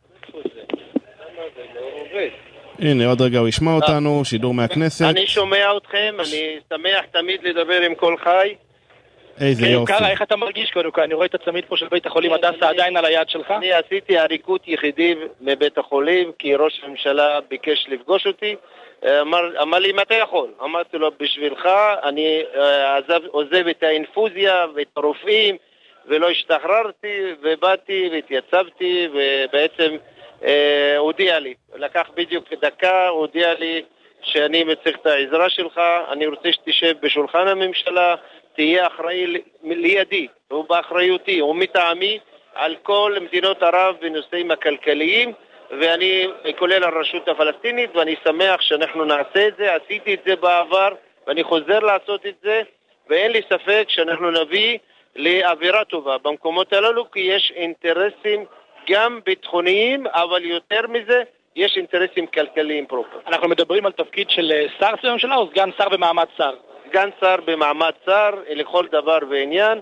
הנה, עוד רגע הוא ישמע אותנו, שידור מהכנסת. אני שומע אתכם, אני שמח תמיד לדבר עם כל חי. איזה יופי. קרא, איך אתה מרגיש קודם כל? אני רואה את הצמיד פה של בית החולים הדסה עדיין על היד שלך. אני עשיתי עריקות יחידים מבית החולים, כי ראש הממשלה ביקש לפגוש אותי. אמר, אמר לי, מתי יכול? אמרתי לו, בשבילך, אני עזב, עוזב את האינפוזיה ואת הרופאים, ולא השתחררתי, ובאתי והתייצבתי, ובעצם אה, הודיע לי. לקח בדיוק דקה, הודיע לי שאני צריך את העזרה שלך, אני רוצה שתשב בשולחן הממשלה, תהיה אחראי לידי, הוא באחריותי, הוא מטעמי, על כל מדינות ערב בנושאים הכלכליים, ואני כולל הרשות הפלסטינית, ואני שמח שאנחנו נעשה את זה, עשיתי את זה בעבר, ואני חוזר לעשות את זה, ואין לי ספק שאנחנו נביא לאווירה טובה במקומות הללו, כי יש אינטרסים גם ביטחוניים, אבל יותר מזה, יש אינטרסים כלכליים פרופר. אנחנו מדברים על תפקיד של שר בממשלה או סגן שר במעמד שר? סגן שר במעמד שר לכל דבר ועניין,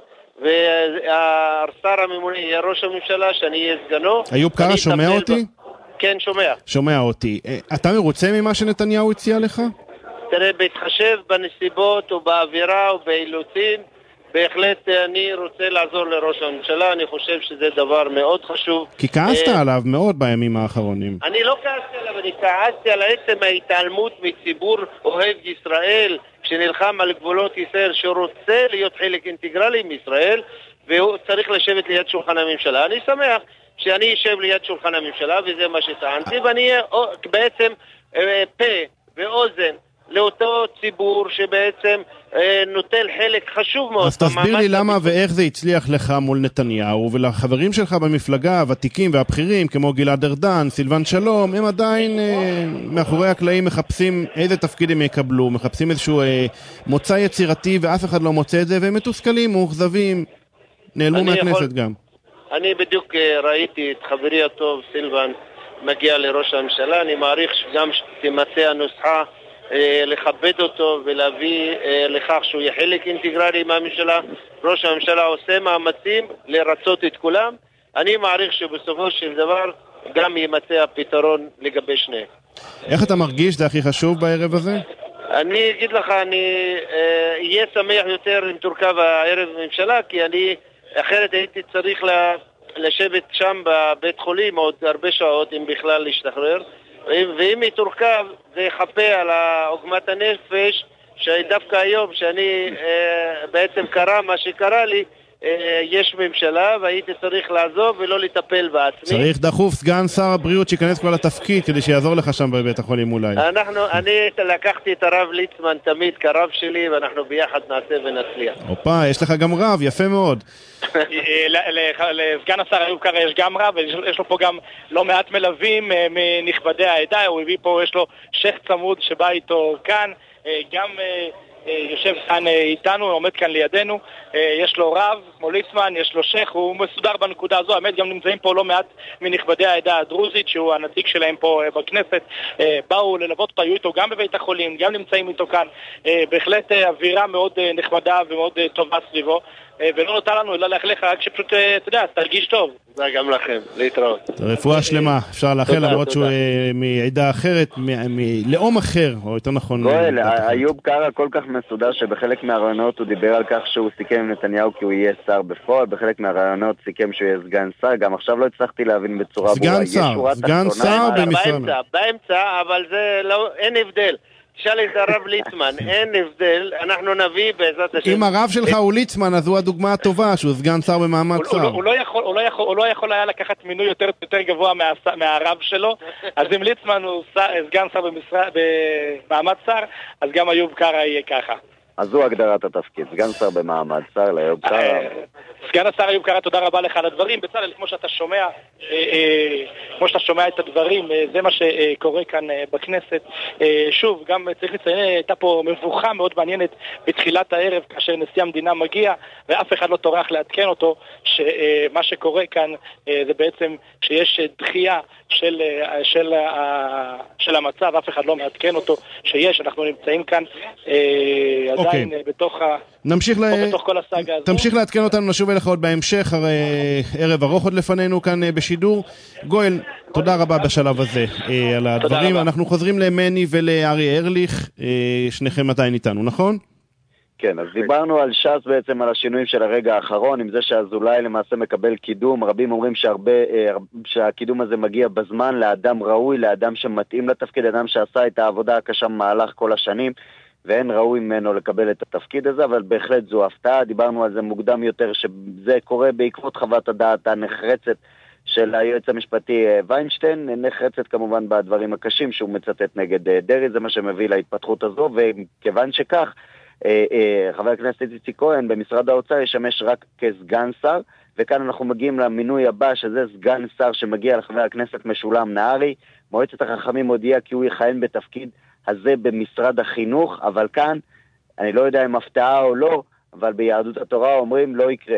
והשר הממונה יהיה ראש הממשלה, שאני אהיה סגנו. איוב קרא, שומע אותי? ב... כן, שומע. שומע אותי. אתה מרוצה ממה שנתניהו הציע לך? תראה, בהתחשב בנסיבות או באווירה או באילוצים, בהחלט אני רוצה לעזור לראש הממשלה, אני חושב שזה דבר מאוד חשוב. כי כעסת עליו מאוד בימים האחרונים. אני לא כעסתי עליו, אני כעסתי על עצם ההתעלמות מציבור אוהב ישראל, שנלחם על גבולות ישראל, שרוצה להיות חלק אינטגרלי מישראל, והוא צריך לשבת ליד שולחן הממשלה. אני שמח שאני אשב ליד שולחן הממשלה, וזה מה שטענתי, ואני אהיה בעצם פה ואוזן לאותו ציבור שבעצם אה, נוטל חלק חשוב מאוד. אז תסביר לי למה ואיך זה הצליח לך מול נתניהו, ולחברים שלך במפלגה, הוותיקים והבכירים, כמו גלעד ארדן, סילבן שלום, הם עדיין אה, מאחורי הקלעים מחפשים איזה תפקיד הם יקבלו, מחפשים איזשהו אה, מוצא יצירתי, ואף אחד לא מוצא את זה, והם מתוסכלים, מאוכזבים, נעלמו מהכנסת יכול... גם. אני בדיוק אה, ראיתי את חברי הטוב סילבן מגיע לראש הממשלה, אני מעריך שגם תמצא הנוסחה לכבד אותו ולהביא לכך שהוא יהיה חלק אינטגרלי מהממשלה. ראש הממשלה עושה מאמצים לרצות את כולם. אני מעריך שבסופו של דבר גם יימצא הפתרון לגבי שניהם. איך אתה מרגיש? זה הכי חשוב בערב הזה? אני אגיד לך, אני אהיה שמח יותר אם תורכב הערב בממשלה, כי אני אחרת הייתי צריך לשבת שם בבית חולים עוד הרבה שעות אם בכלל להשתחרר, ואם היא תורכב זה יחפה על עוגמת הנפש, שדווקא היום שאני אה, בעצם קרה מה שקרה לי, אה, יש ממשלה והייתי צריך לעזוב ולא לטפל בעצמי. צריך דחוף סגן שר הבריאות שיכנס כבר לתפקיד כדי שיעזור לך שם בבית החולים אולי. אנחנו, אני לקחתי את הרב ליצמן תמיד כרב שלי, ואנחנו ביחד נעשה ונצליח. אופה, יש לך גם רב, יפה מאוד. לסגן השר איוב קרא יש גם רב, ויש לו פה גם לא מעט מלווים מנכבדי העדה. הוא הביא פה, יש לו שייך צמוד שבא איתו כאן, גם יושב כאן איתנו, עומד כאן לידינו, יש לו רב כמו ליצמן, יש לו שייך, הוא מסודר בנקודה הזו. האמת, גם נמצאים פה לא מעט מנכבדי העדה הדרוזית, שהוא הנציג שלהם פה בכנסת, באו ללוות אותו, היו איתו גם בבית החולים, גם נמצאים איתו כאן. בהחלט אווירה מאוד נחמדה ומאוד טובה סביבו, ולא נותר לנו אלא לאחל לך רק שפשוט, אתה יודע, תרגיש טוב. זה גם לכם, להתראות. רפואה שלמה, אפשר לאחל, למרות שהוא מעדה אחרת, מלאום אחר, או יותר נכון. גואל, איוב קרא כל כך מסודר שבחלק מהרעיונות הוא דיבר על כך שהוא סיכם עם נתניהו כי הוא יהיה שר בפועל, בחלק מהרעיונות סיכם שהוא יהיה סגן שר, גם עכשיו לא הצלחתי להבין בצורה ברורה. סגן שר, סגן שר במשרד. באמצע, אבל זה לא, אין הבדל. תשאל את הרב ליצמן, אין הבדל, אנחנו נביא בעזרת השם. אם הרב שלך הוא ליצמן, אז הוא הדוגמה הטובה, שהוא סגן שר במעמד שר. הוא לא יכול היה לקחת מינוי יותר גבוה מהרב שלו, אז אם ליצמן הוא סגן שר במעמד שר, אז גם איוב קרא יהיה ככה. אז זו הגדרת התפקיד, סגן שר במעמד שר לאיוב קרא. סגן השר איוב קרא, תודה רבה לך על הדברים. בצלאל, כמו שאתה שומע, כמו שאתה שומע את הדברים, זה מה שקורה כאן בכנסת. שוב, גם צריך לציין, הייתה פה מבוכה מאוד מעניינת בתחילת הערב, כאשר נשיא המדינה מגיע, ואף אחד לא טורח לעדכן אותו, שמה שקורה כאן זה בעצם שיש דחייה של, של, של המצב, אף אחד לא מעדכן אותו, שיש, אנחנו נמצאים כאן עדיין okay. בתוך, נמשיך ל... בתוך כל הסאגה הזו. תמשיך לעדכן אותנו, נשוב אליך עוד בהמשך, הרי ערב ארוך עוד לפנינו כאן בשידור. גואל, תודה רבה בשלב הזה על הדברים. אנחנו חוזרים למני ולארי ארליך, שניכם עדיין איתנו, נכון? כן, אז דיברנו על ש"ס בעצם, על השינויים של הרגע האחרון, עם זה שאזולאי למעשה מקבל קידום. רבים אומרים שהרבה, שהקידום הזה מגיע בזמן לאדם ראוי, לאדם שמתאים לתפקיד, אדם שעשה את העבודה הקשה במהלך כל השנים, ואין ראוי ממנו לקבל את התפקיד הזה, אבל בהחלט זו הפתעה. דיברנו על זה מוקדם יותר, שזה קורה בעקבות חוות הדעת הנחרצת של היועץ המשפטי ויינשטיין, נחרצת כמובן בדברים הקשים שהוא מצטט נגד דרי, זה מה שמביא להתפתחות הזו, וכיוון שכך, חבר הכנסת איציק כהן במשרד האוצר ישמש רק כסגן שר, וכאן אנחנו מגיעים למינוי הבא, שזה סגן שר שמגיע לחבר הכנסת משולם נהרי. מועצת החכמים הודיעה כי הוא יכהן בתפקיד הזה במשרד החינוך, אבל כאן, אני לא יודע אם הפתעה או לא, אבל ביהדות התורה אומרים לא יקרה.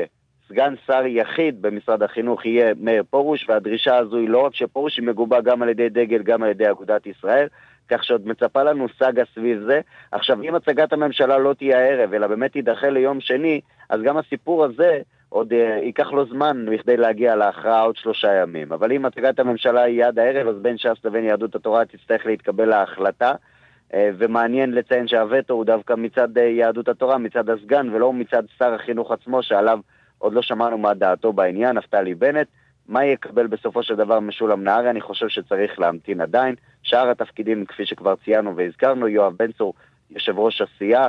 סגן שר יחיד במשרד החינוך יהיה מאיר פרוש, והדרישה הזו היא לא רק שפרוש, היא מגובה גם על ידי דגל, גם על ידי אגודת ישראל, כך שעוד מצפה לנו סגה סביב זה. עכשיו, אם הצגת הממשלה לא תהיה הערב, אלא באמת תידחה ליום שני, אז גם הסיפור הזה עוד uh, ייקח לו זמן בכדי להגיע להכרעה עוד שלושה ימים. אבל אם הצגת הממשלה היא עד הערב, אז בין ש"ס לבין יהדות התורה תצטרך להתקבל להחלטה, uh, ומעניין לציין שהווטו הוא דווקא מצד uh, יהדות התורה, מצד הסגן, ולא מצד שר החינוך עצמו, שעליו עוד לא שמענו מה דעתו בעניין, נפתלי בנט. מה יקבל בסופו של דבר משולם נהרי? אני חושב שצריך להמתין עדיין. שאר התפקידים, כפי שכבר ציינו והזכרנו, יואב בן צור, יושב ראש הסיעה,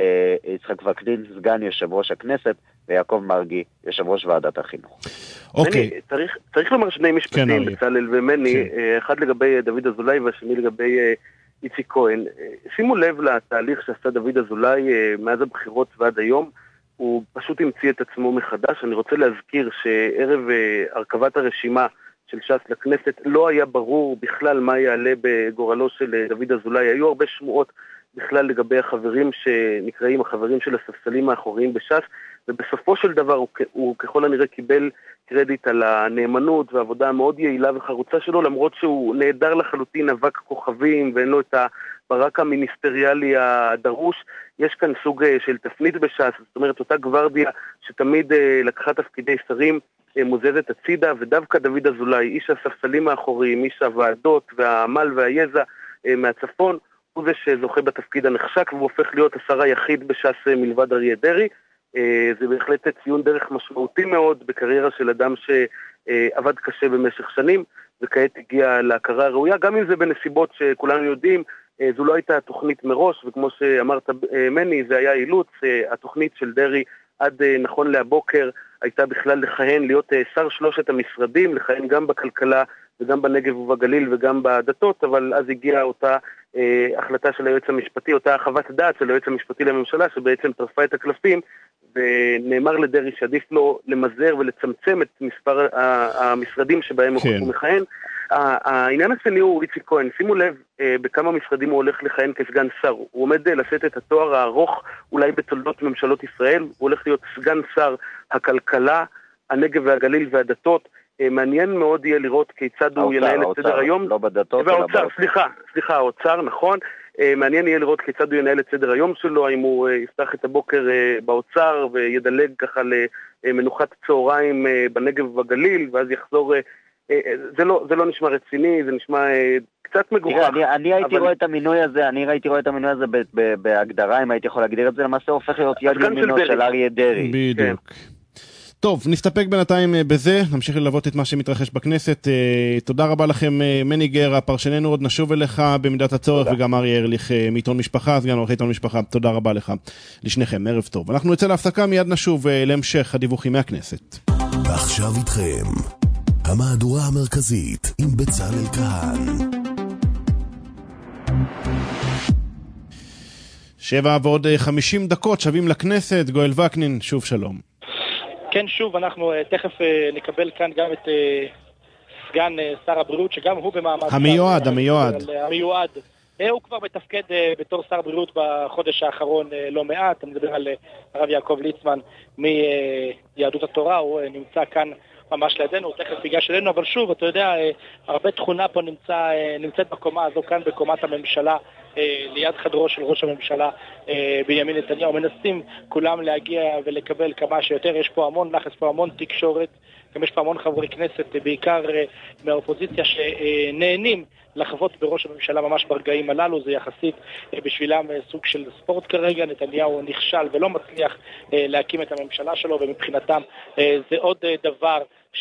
יצחק וקנין, סגן יושב ראש הכנסת, ויעקב מרגי, יושב ראש ועדת החינוך. אוקיי. צריך, צריך לומר שני משפטים, בצלאל ומני, אחד לגבי דוד אזולאי והשני לגבי איציק כהן. שימו לב לתהליך שעשה דוד אזולאי מאז הבחירות ועד היום, הוא פשוט המציא את עצמו מחדש. אני רוצה להזכיר שערב הרכבת הרשימה של ש"ס לכנסת לא היה ברור בכלל מה יעלה בגורלו של דוד אזולאי. היו הרבה שמועות בכלל לגבי החברים שנקראים החברים של הספסלים האחוריים בש"ס, ובסופו של דבר הוא, הוא ככל הנראה קיבל קרדיט על הנאמנות והעבודה המאוד יעילה וחרוצה שלו, למרות שהוא נהדר לחלוטין אבק כוכבים ואין לו את הברק המיניסטריאלי הדרוש. יש כאן סוג של תפנית בש"ס, זאת אומרת אותה גוורדיה שתמיד לקחה תפקידי שרים מוזזת הצידה, ודווקא דוד אזולאי, איש הספסלים האחוריים, איש הוועדות והעמל והיזע מהצפון, הוא זה שזוכה בתפקיד הנחשק, והוא הופך להיות השר היחיד בש"ס מלבד אריה דרעי. זה בהחלט ציון דרך משמעותי מאוד בקריירה של אדם שעבד קשה במשך שנים, וכעת הגיע להכרה הראויה, גם אם זה בנסיבות שכולנו יודעים, זו לא הייתה התוכנית מראש, וכמו שאמרת מני, זה היה אילוץ. התוכנית של דרעי עד נכון להבוקר הייתה בכלל לכהן, להיות שר שלושת המשרדים, לכהן גם בכלכלה וגם בנגב ובגליל וגם בדתות, אבל אז הגיעה אותה אה, החלטה של היועץ המשפטי, אותה חוות דעת של היועץ המשפטי לממשלה, שבעצם טרפה את הקלפים, ונאמר לדרעי שעדיף לו למזער ולצמצם את מספר המשרדים שבהם כן. הוא מכהן. העניין השני הוא איציק כהן. שימו לב אה, בכמה משרדים הוא הולך לכהן כסגן שר. הוא עומד לשאת את התואר הארוך אולי בתולדות ממשלות ישראל, הוא הולך להיות סגן שר הכלכלה, הנגב והגליל והדתות. מעניין מאוד יהיה לראות כיצד הוא ינהל את סדר היום. לא בדתות, והאוצר, סליחה, סליחה, האוצר, נכון. מעניין יהיה לראות כיצד הוא ינהל את סדר היום שלו, האם הוא יפתח את הבוקר באוצר וידלג ככה למנוחת צהריים בנגב ובגליל, ואז יחזור. זה לא, זה לא נשמע רציני, זה נשמע קצת מגוחך. אני, אני הייתי רואה את המינוי הזה, אני ראיתי רואה את המינוי הזה בהגדרה, אם הייתי יכול להגדיר את זה, למעשה הופך להיות יד ימינו של אריה דרעי. בדיוק. טוב, נסתפק בינתיים בזה, נמשיך ללוות את מה שמתרחש בכנסת. תודה רבה לכם, מני גרה, פרשננו, עוד נשוב אליך במידת הצורך, וגם אריה ארליך מעיתון משפחה, סגן עורך עיתון משפחה, תודה רבה לך, לשניכם, ערב טוב. אנחנו נצא להפסקה, מיד נשוב להמשך הדיווחים מהכנסת. ועכשיו איתכם, המהדורה המרכזית עם בצלאל כהן. שבע ועוד חמישים דקות שווים לכנסת, גואל וקנין, שוב שלום. כן, שוב, אנחנו תכף נקבל כאן גם את סגן שר הבריאות, שגם הוא במעמד... המיועד, המיועד. המיועד. הוא כבר מתפקד בתור שר בריאות בחודש האחרון לא מעט. אני מדבר על הרב יעקב ליצמן מיהדות התורה, הוא נמצא כאן ממש לידינו, הוא תכף ייגש אלינו, אבל שוב, אתה יודע, הרבה תכונה פה נמצא, נמצאת בקומה הזו, כאן בקומת הממשלה, ליד חדרו של ראש הממשלה בנימין נתניהו. מנסים כולם להגיע ולקבל כמה שיותר. יש פה המון לחץ, פה המון תקשורת, גם יש פה המון חברי כנסת, בעיקר מהאופוזיציה, שנהנים לחוות בראש הממשלה ממש ברגעים הללו. זה יחסית בשבילם סוג של ספורט כרגע. נתניהו נכשל ולא מצליח להקים את הממשלה שלו, ומבחינתם זה עוד דבר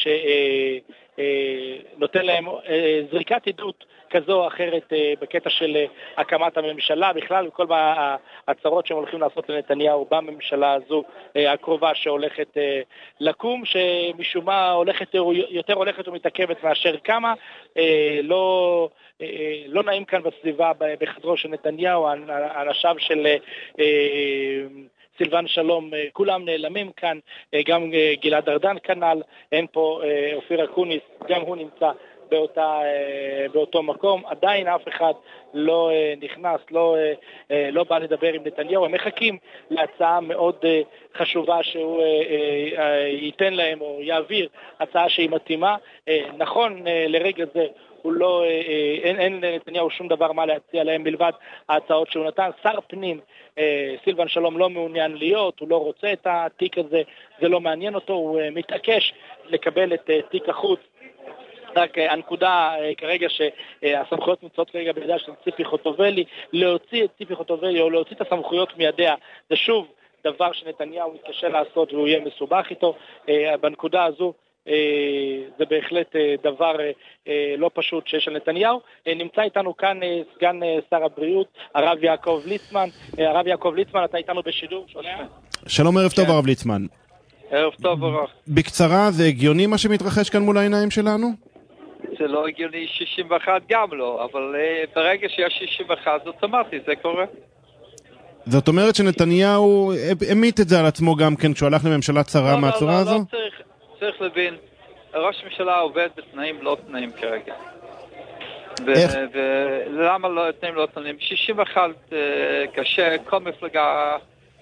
שנותן להם זריקת עדות כזו או אחרת בקטע של הקמת הממשלה. בכלל, כל ההצהרות שהם הולכים לעשות לנתניהו בממשלה הזו הקרובה שהולכת לקום, שמשום מה הולכת, יותר הולכת ומתעכבת מאשר כמה. לא, לא נעים כאן בסביבה בחדרו של נתניהו, אנשיו של סילבן שלום, כולם נעלמים כאן, גם גלעד ארדן כנ"ל, אין פה אופיר אקוניס, גם הוא נמצא באותה, באותו מקום. עדיין אף אחד לא נכנס, לא, לא בא לדבר עם נתניהו. הם מחכים להצעה מאוד חשובה שהוא ייתן להם או יעביר הצעה שהיא מתאימה. נכון, לרגע זה הוא לא, אין, אין לנתניהו שום דבר מה להציע להם מלבד ההצעות שהוא נתן. שר פנים סילבן שלום לא מעוניין להיות, הוא לא רוצה את התיק הזה, זה לא מעניין אותו, הוא מתעקש לקבל את תיק החוץ. רק הנקודה כרגע שהסמכויות נמצאות כרגע בידיה של ציפי חוטובלי, להוציא את ציפי חוטובלי או להוציא את הסמכויות מידיה, זה שוב דבר שנתניהו מתקשה לעשות והוא יהיה מסובך איתו. בנקודה הזו זה בהחלט דבר לא פשוט שיש על נתניהו. נמצא איתנו כאן סגן שר הבריאות, הרב יעקב ליצמן. הרב יעקב ליצמן, אתה איתנו בשידור, שומע? שלום, ערב טוב הרב ליצמן. ערב טוב הרב. בקצרה, זה הגיוני מה שמתרחש כאן מול העיניים שלנו? זה לא הגיוני, שישים ואחת גם לא, אבל ברגע שיש שישים ואחת זה אוטומטי, זה קורה. זאת אומרת שנתניהו המיט את זה על עצמו גם כן כשהוא הלך לממשלה צרה מהצורה לא, הזו? לא, לא צריך, צריך להבין, ראש הממשלה עובד בתנאים לא תנאים כרגע. איך? ולמה לא תנאים לא תנאים? שישים ואחת קשה, כל מפלגה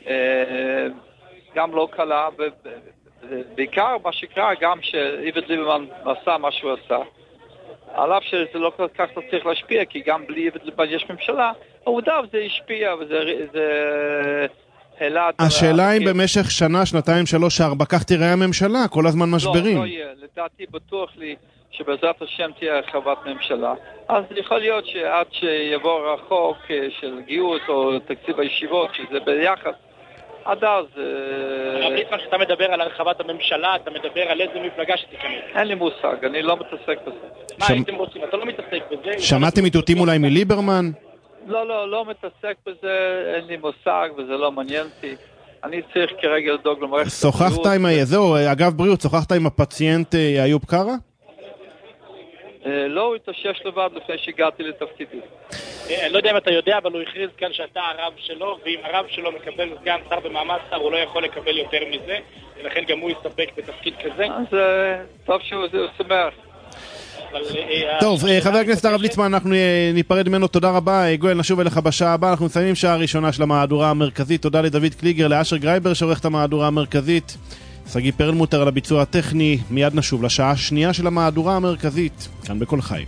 גם לא קלה, בעיקר מה שקרה גם שאיווט ליברמן עשה מה שהוא עשה. על אף שזה לא כל כך לא צריך להשפיע, כי גם בלי איווט ליברמן יש ממשלה, העובדה זה השפיע וזה העלה... השאלה היא במשך שנה, שנתיים, שלוש, ארבע, כך תראה הממשלה, כל הזמן משברים. לא, לא יהיה. לדעתי בטוח לי שבעזרת השם תהיה הרחבת ממשלה. אז יכול להיות שעד שיבוא החוק של גיוס או תקציב הישיבות, שזה ביחד, עד אז... הרב ליצמן, כשאתה מדבר על הרחבת הממשלה, אתה מדבר על איזה מפלגה שתיכנס? אין לי מושג, אני לא מתעסק בזה. מה הייתם רוצים? אתה לא מתעסק בזה? שמעתם איתותים אולי מליברמן? לא, לא, לא מתעסק בזה, אין לי מושג וזה לא מעניין אותי. אני צריך כרגע לדאוג למערכת הבריאות. שוחחת עם... זהו, אגב בריאות, שוחחת עם הפציינט איוב קרא? לא, הוא התאושש לבד לפני שהגעתי לתפקידי. אני לא יודע אם אתה יודע, אבל הוא הכריז כאן שאתה הרב שלו, ואם הרב שלו מקבל סגן שר במעמד שר, הוא לא יכול לקבל יותר מזה, ולכן גם הוא יסתפק בתפקיד כזה. אז טוב שהוא שמח. טוב, חבר הכנסת הרב ליצמן, אנחנו ניפרד ממנו, תודה רבה. גואל, נשוב אליך בשעה הבאה, אנחנו מסיימים שעה ראשונה של המהדורה המרכזית. תודה לדוד קליגר, לאשר גרייבר שעורך את המהדורה המרכזית, סגי פרלמוטר על הביצוע הטכני. מיד נשוב לשעה השנייה של המהדורה המרכזית, כאן בכל חי.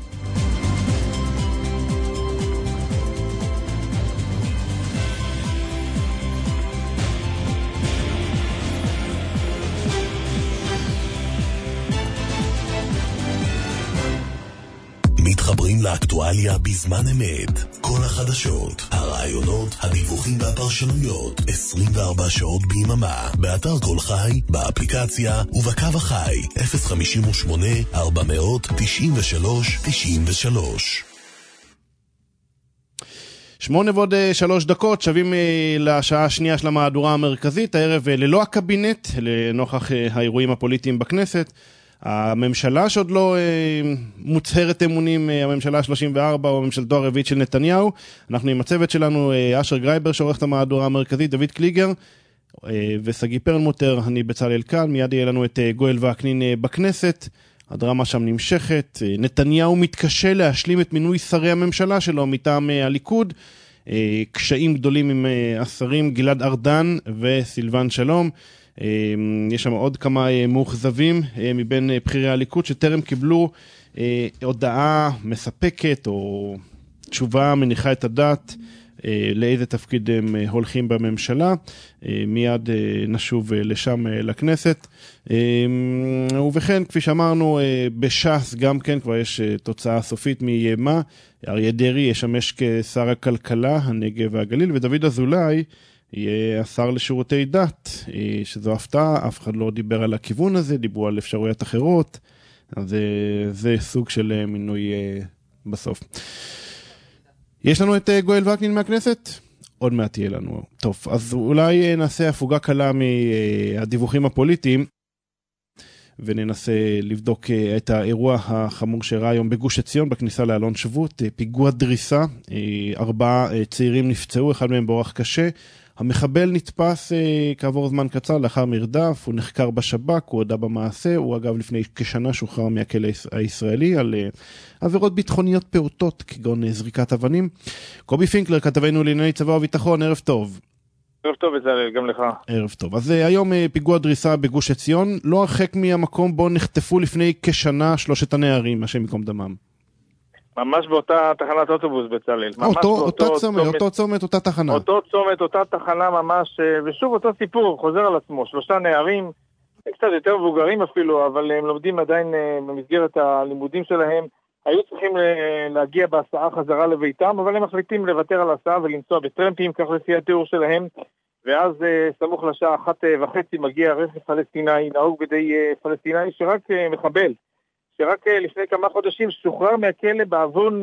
מתחברים לאקטואליה בזמן אמת. כל החדשות, הרעיונות, הדיווחים והפרשנויות, עשרים וארבע שעות ביממה. באתר כל חי, באפליקציה ובקו החי, אפס חמש שמונה ארבע תשע שלוש תשע שלוש. שמונה ועוד שלוש דקות, שווים לשעה השנייה של המהדורה המרכזית, הערב ללא הקבינט, לנוכח האירועים הפוליטיים בכנסת. הממשלה שעוד לא אה, מוצהרת אמונים, אה, הממשלה ה-שלושים וארבע או הממשלתו הרביעית של נתניהו. אנחנו עם הצוות שלנו, אה, אשר גרייבר שעורך את המהדורה המרכזית, דוד קליגר אה, וסגי פרלמוטר, אני בצלאל קל. מיד יהיה לנו את אה, גואל וקנין אה, בכנסת. הדרמה שם נמשכת. אה, נתניהו מתקשה להשלים את מינוי שרי הממשלה שלו מטעם אה, הליכוד. אה, קשיים גדולים עם אה, השרים גלעד ארדן וסילבן שלום. יש שם עוד כמה מאוכזבים מבין בחירי הליכוד שטרם קיבלו הודעה מספקת או תשובה מניחה את הדעת לאיזה תפקיד הם הולכים בממשלה. מיד נשוב לשם לכנסת. ובכן, כפי שאמרנו, בש"ס גם כן כבר יש תוצאה סופית מיימה. אריה דרעי ישמש כשר הכלכלה, הנגב והגליל, ודוד אזולאי יהיה השר לשירותי דת, שזו הפתעה, אף אחד לא דיבר על הכיוון הזה, דיברו על אפשרויות אחרות, אז זה סוג של מינוי בסוף. יש לנו את גואל וקנין מהכנסת? עוד מעט יהיה לנו. טוב, אז אולי נעשה הפוגה קלה מהדיווחים הפוליטיים, וננסה לבדוק את האירוע החמור שראה היום בגוש עציון, בכניסה לאלון שבות, פיגוע דריסה, ארבעה צעירים נפצעו, אחד מהם באורח קשה, המחבל נתפס כעבור זמן קצר לאחר מרדף, הוא נחקר בשב"כ, הוא הודה במעשה, הוא אגב לפני כשנה שוחרר מהכלא הישראלי על עבירות ביטחוניות פעוטות, כגון זריקת אבנים. קובי פינקלר, כתבנו לענייני צבא וביטחון, ערב טוב. ערב טוב, בצלאל, גם לך. ערב טוב. אז היום פיגוע דריסה בגוש עציון, לא הרחק מהמקום בו נחטפו לפני כשנה שלושת הנערים, השם מקום דמם. ממש באותה תחנת אוטובוס, בצלאל. אותו, אותו צומת, אותו צומת, אותה תחנה. אותו צומת, אותה תחנה ממש, ושוב אותו סיפור, חוזר על עצמו. שלושה נערים, קצת יותר מבוגרים אפילו, אבל הם לומדים עדיין במסגרת הלימודים שלהם, היו צריכים להגיע בהסעה חזרה לביתם, אבל הם מחליטים לוותר על הסעה ולנסוע בטרמפים, כך לפי התיאור שלהם, ואז סמוך לשעה אחת וחצי מגיע רכב פלסטיני, נהוג בידי פלסטיני שרק מחבל, שרק לפני כמה חודשים שוחרר מהכלא בעוון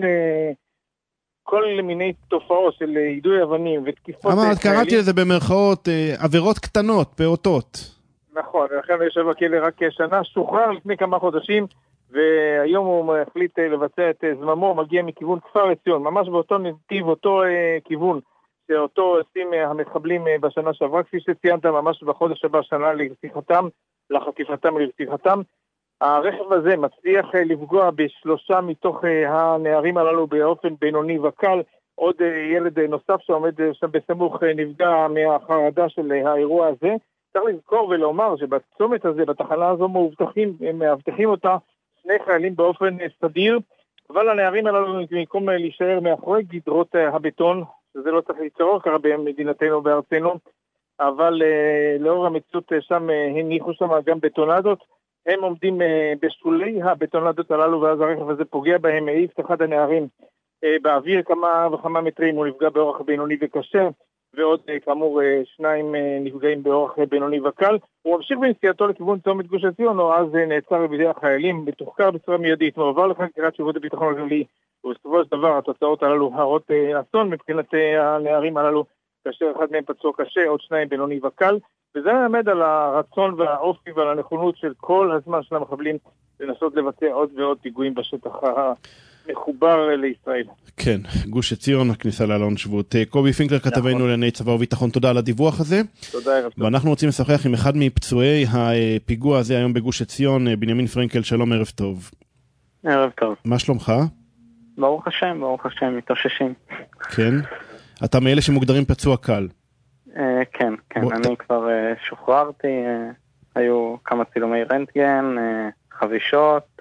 כל מיני תופעות של יידוי אבנים ותקיפות. אמרת, קראתי לזה במרכאות עבירות קטנות, פעוטות. נכון, לכן הוא יושב בכלא רק שנה, שוחרר לפני כמה חודשים, והיום הוא החליט לבצע את זממו, מגיע מכיוון כפר עציון, ממש באותו נתיב, אותו כיוון, שאותו עושים המחבלים בשנה שעברה, כפי שציינת, ממש בחודש הבא שנה לרציחתם, לחטיפתם ולרציחתם. הרכב הזה מצליח לפגוע בשלושה מתוך הנערים הללו באופן בינוני וקל, עוד ילד נוסף שעומד שם בסמוך נפגע מהחרדה של האירוע הזה. צריך לזכור ולומר שבצומת הזה, בתחנה הזו מאובטחים, הם מאבטחים אותה שני חיילים באופן סדיר, אבל הנערים הללו במקום להישאר מאחורי גדרות הבטון, שזה לא צריך ליצור ככה במדינתנו ובארצנו, אבל לאור המציאות שם הניחו שם גם בטונדות, הם עומדים בשולי הבטונדות הללו, ואז הרכב הזה פוגע בהם, העיף אחד הנערים באוויר כמה וכמה מטרים, הוא נפגע באורח בינוני וקשה, ועוד כאמור שניים נפגעים באורח בינוני וקל. הוא ממשיך בנסיעתו לכיוון צומת גוש עציון, או אז נעצר בידי החיילים, מתוחקר בצורה מיידית, מועבר לחקירת שירות הביטחון הכללי, ובסופו של דבר התוצאות הללו הרות אסון מבחינת הנערים הללו, כאשר אחד מהם פצוע קשה, עוד שניים בינוני וקל, וזה מלמד על הרצון והאופי ועל הנכונות של כל הזמן של המחבלים לנסות לבצע עוד ועוד פיגועים בשטח המחובר לישראל. כן, גוש עציון, הכניסה לאלון שבות. קובי פינקלר, כתבנו לענייני צבא וביטחון, תודה על הדיווח הזה. תודה, ערב טוב. ואנחנו רוצים לשוחח עם אחד מפצועי הפיגוע הזה היום בגוש עציון, בנימין פרנקל, שלום, ערב טוב. ערב טוב. מה שלומך? ברוך השם, ברוך השם, מתאוששים. כן? אתה מאלה שמוגדרים פצוע קל. כן, כן, אני כבר שוחררתי, היו כמה צילומי רנטגן, חבישות,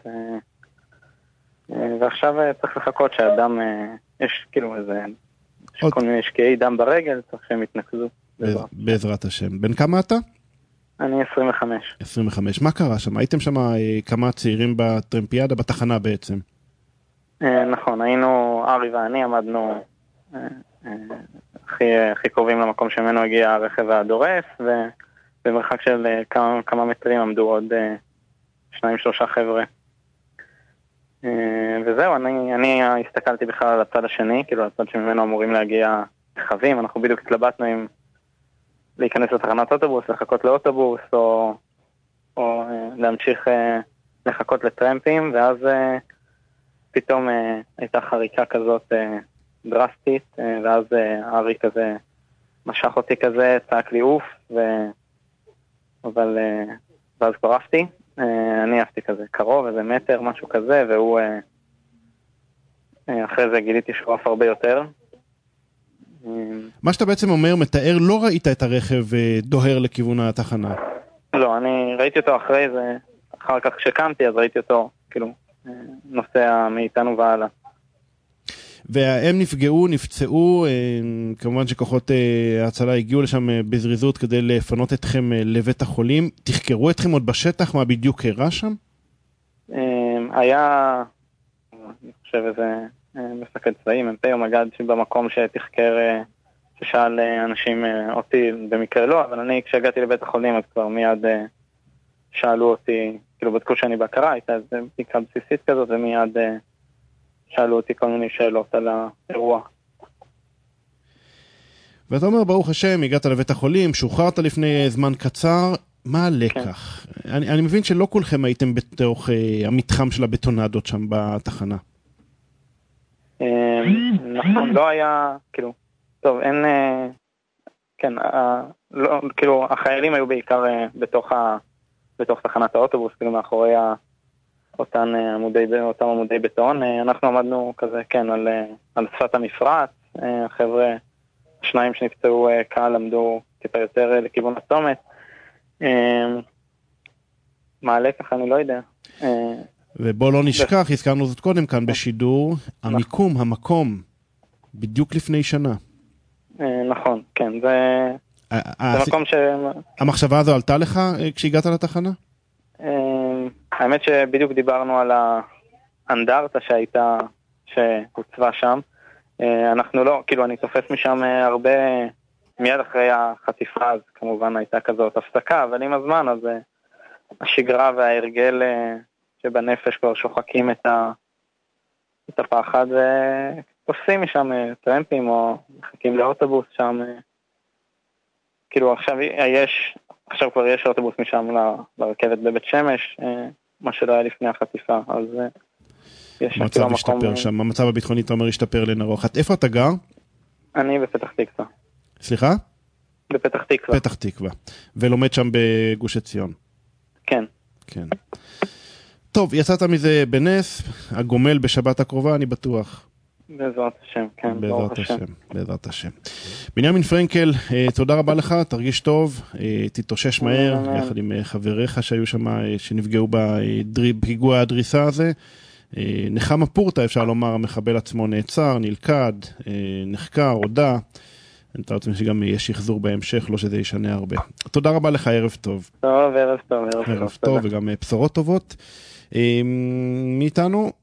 ועכשיו צריך לחכות שהאדם, יש כאילו איזה, יש כל מיני שקעי דם ברגל, צריך שהם יתנקזו. בעזרת השם. בן כמה אתה? אני עשרים וחמש. עשרים וחמש. מה קרה שם? הייתם שם כמה צעירים בטרמפיאדה, בתחנה בעצם? נכון, היינו, ארי ואני עמדנו הכי, הכי קרובים למקום שממנו הגיע הרכב הדורס, ובמרחק של כמה, כמה מטרים עמדו עוד שניים שלושה חבר'ה. וזהו, אני, אני הסתכלתי בכלל על הצד השני, כאילו הצד שממנו אמורים להגיע רכבים, אנחנו בדיוק התלבטנו עם להיכנס לתחנת אוטובוס, לחכות לאוטובוס, או, או להמשיך לחכות לטרמפים, ואז פתאום הייתה חריקה כזאת דרסטית, ואז ארי כזה משך אותי כזה, צעק לי אוף, ו... אבל ואז קרפתי, אני עפתי כזה קרוב, איזה מטר, משהו כזה, והוא אחרי זה גיליתי שהוא עף הרבה יותר. מה שאתה בעצם אומר, מתאר, לא ראית את הרכב דוהר לכיוון התחנה? לא, אני ראיתי אותו אחרי זה, אחר כך כשקמתי, אז ראיתי אותו, כאילו, נוסע מאיתנו והלאה. והם נפגעו, נפצעו, כמובן שכוחות ההצלה הגיעו לשם בזריזות כדי לפנות אתכם לבית החולים. תחקרו אתכם עוד בשטח, מה בדיוק קרה שם? היה, אני חושב, איזה מפקד צבאי, מ"פ או מג"ד שבמקום שתחקר, ששאל אנשים אותי, במקרה לא, אבל אני כשהגעתי לבית החולים אז כבר מיד שאלו אותי, כאילו בדקו שאני בהכרה, הייתה איזו בדיקה בסיסית כזאת, ומיד שאלו אותי כל מיני שאלות על האירוע. ואתה אומר, ברוך השם, הגעת לבית החולים, שוחררת לפני זמן קצר, מה הלקח? אני, אני מבין שלא כולכם הייתם בתוך uh, המתחם של הבטונדות שם בתחנה. נכון, לא היה, כאילו, טוב, אין, כן, לא, כאילו, החיילים היו בעיקר בתוך, ה, בתוך תחנת האוטובוס, כאילו מאחורי אותן עמודי, אותם עמודי בטון. אנחנו עמדנו כזה, כן, על, על שפת המפרץ. החבר'ה, שניים שנפצעו קהל, עמדו טיפה יותר לכיוון הצומת. מה הלקח, אני לא יודע. ובוא לא נשכח, הזכרנו זאת קודם כאן בשידור, המיקום, המקום, בדיוק לפני שנה. נכון, כן, זה מקום ש... המחשבה הזו עלתה לך כשהגעת לתחנה? האמת שבדיוק דיברנו על האנדרטה שהייתה, שהוצבה שם. אנחנו לא, כאילו אני תופס משם הרבה, מיד אחרי החטיפה, אז כמובן הייתה כזאת הפסקה, אבל עם הזמן, אז השגרה וההרגל שבנפש כבר שוחקים את, ה, את הפחד, ותופסים משם טרמפים או מחכים לאוטובוס שם. כאילו עכשיו יש, עכשיו כבר יש אוטובוס משם לרכבת בבית שמש, מה שלא היה לפני החטיפה, אז יש שם המצב השתפר שם, המצב הביטחוני, אתה אומר, השתפר לנרוחת. איפה אתה גר? אני בפתח תקווה. סליחה? בפתח תקווה. פתח תקווה. ולומד שם בגוש עציון. כן. כן. טוב, יצאת מזה בנס, הגומל בשבת הקרובה, אני בטוח. בעזרת השם, כן. בעזרת השם, בעזרת השם. בנימין פרנקל, תודה רבה לך, תרגיש טוב, תתאושש מהר, יחד עם חבריך שהיו שם, שנפגעו בפיגוע הדריסה הזה. נחמה פורטה, אפשר לומר, המחבל עצמו נעצר, נלכד, נחקר, הודע. אני תראה לעצמי שגם יש שחזור בהמשך, לא שזה ישנה הרבה. תודה רבה לך, ערב טוב. טוב, ערב טוב, ערב טוב. ערב טוב, וגם בשורות טובות. מי איתנו?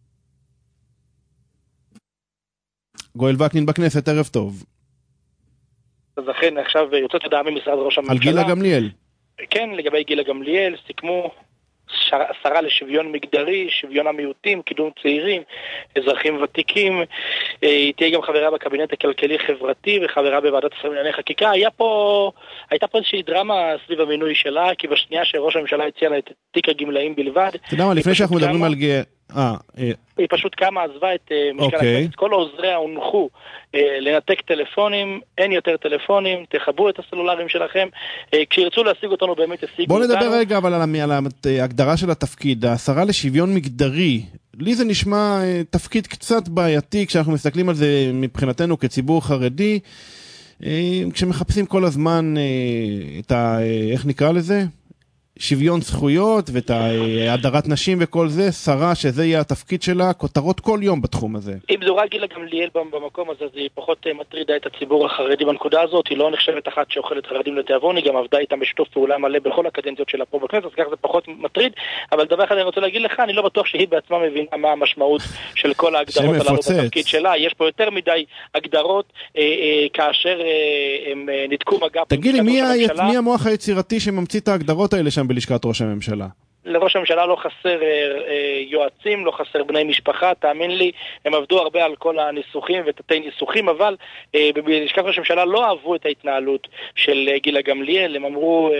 גואל וקנין בכנסת, ערב טוב. אז אכן, עכשיו יוצאת הודעה ממשרד ראש הממשלה. על גילה גמליאל. כן, לגבי גילה גמליאל, סיכמו שרה לשוויון מגדרי, שוויון המיעוטים, קידום צעירים, אזרחים ותיקים. היא תהיה גם חברה בקבינט הכלכלי-חברתי וחברה בוועדת השרים לענייני חקיקה. היה פה, הייתה פה איזושהי דרמה סביב המינוי שלה, כי בשנייה שראש הממשלה הציע לה את תיק הגמלאים בלבד. אתה יודע מה, לפני שאנחנו מדברים על... היא פשוט קמה, עזבה את משכן הכנסת, כל עוזריה הונחו לנתק טלפונים, אין יותר טלפונים, תחברו את הסלולרים שלכם, כשירצו להשיג אותנו באמת השיגו אותנו. בוא נדבר רגע אבל על ההגדרה של התפקיד, השרה לשוויון מגדרי, לי זה נשמע תפקיד קצת בעייתי כשאנחנו מסתכלים על זה מבחינתנו כציבור חרדי, כשמחפשים כל הזמן את ה... איך נקרא לזה? שוויון זכויות ואת הדרת נשים וכל זה, שרה שזה יהיה התפקיד שלה, כותרות כל יום בתחום הזה. אם זו רק גילה גמליאל במקום הזה, אז היא פחות מטרידה את הציבור החרדי בנקודה הזאת, היא לא נחשבת אחת שאוכלת חרדים לתיאבון, היא גם עבדה איתם בשיתוף פעולה מלא בכל הקדנציות שלה פה בכנסת, אז כך זה פחות מטריד, אבל דבר אחד אני רוצה להגיד לך, אני לא בטוח שהיא בעצמה מבינה מה המשמעות של כל ההגדרות הללו בתפקיד שלה, יש פה יותר מדי הגדרות כאשר הם נתקו מגע. תגיד לי, מי המוח היצירתי שממציא את ההגדרות האלה שם בלשכת ראש הממשלה? לראש הממשלה לא חסר יועצים, לא חסר בני משפחה, תאמין לי, הם עבדו הרבה על כל הניסוחים ותתי ניסוחים, אבל בלשכת ראש הממשלה לא אהבו את ההתנהלות של גילה גמליאל, הם אמרו,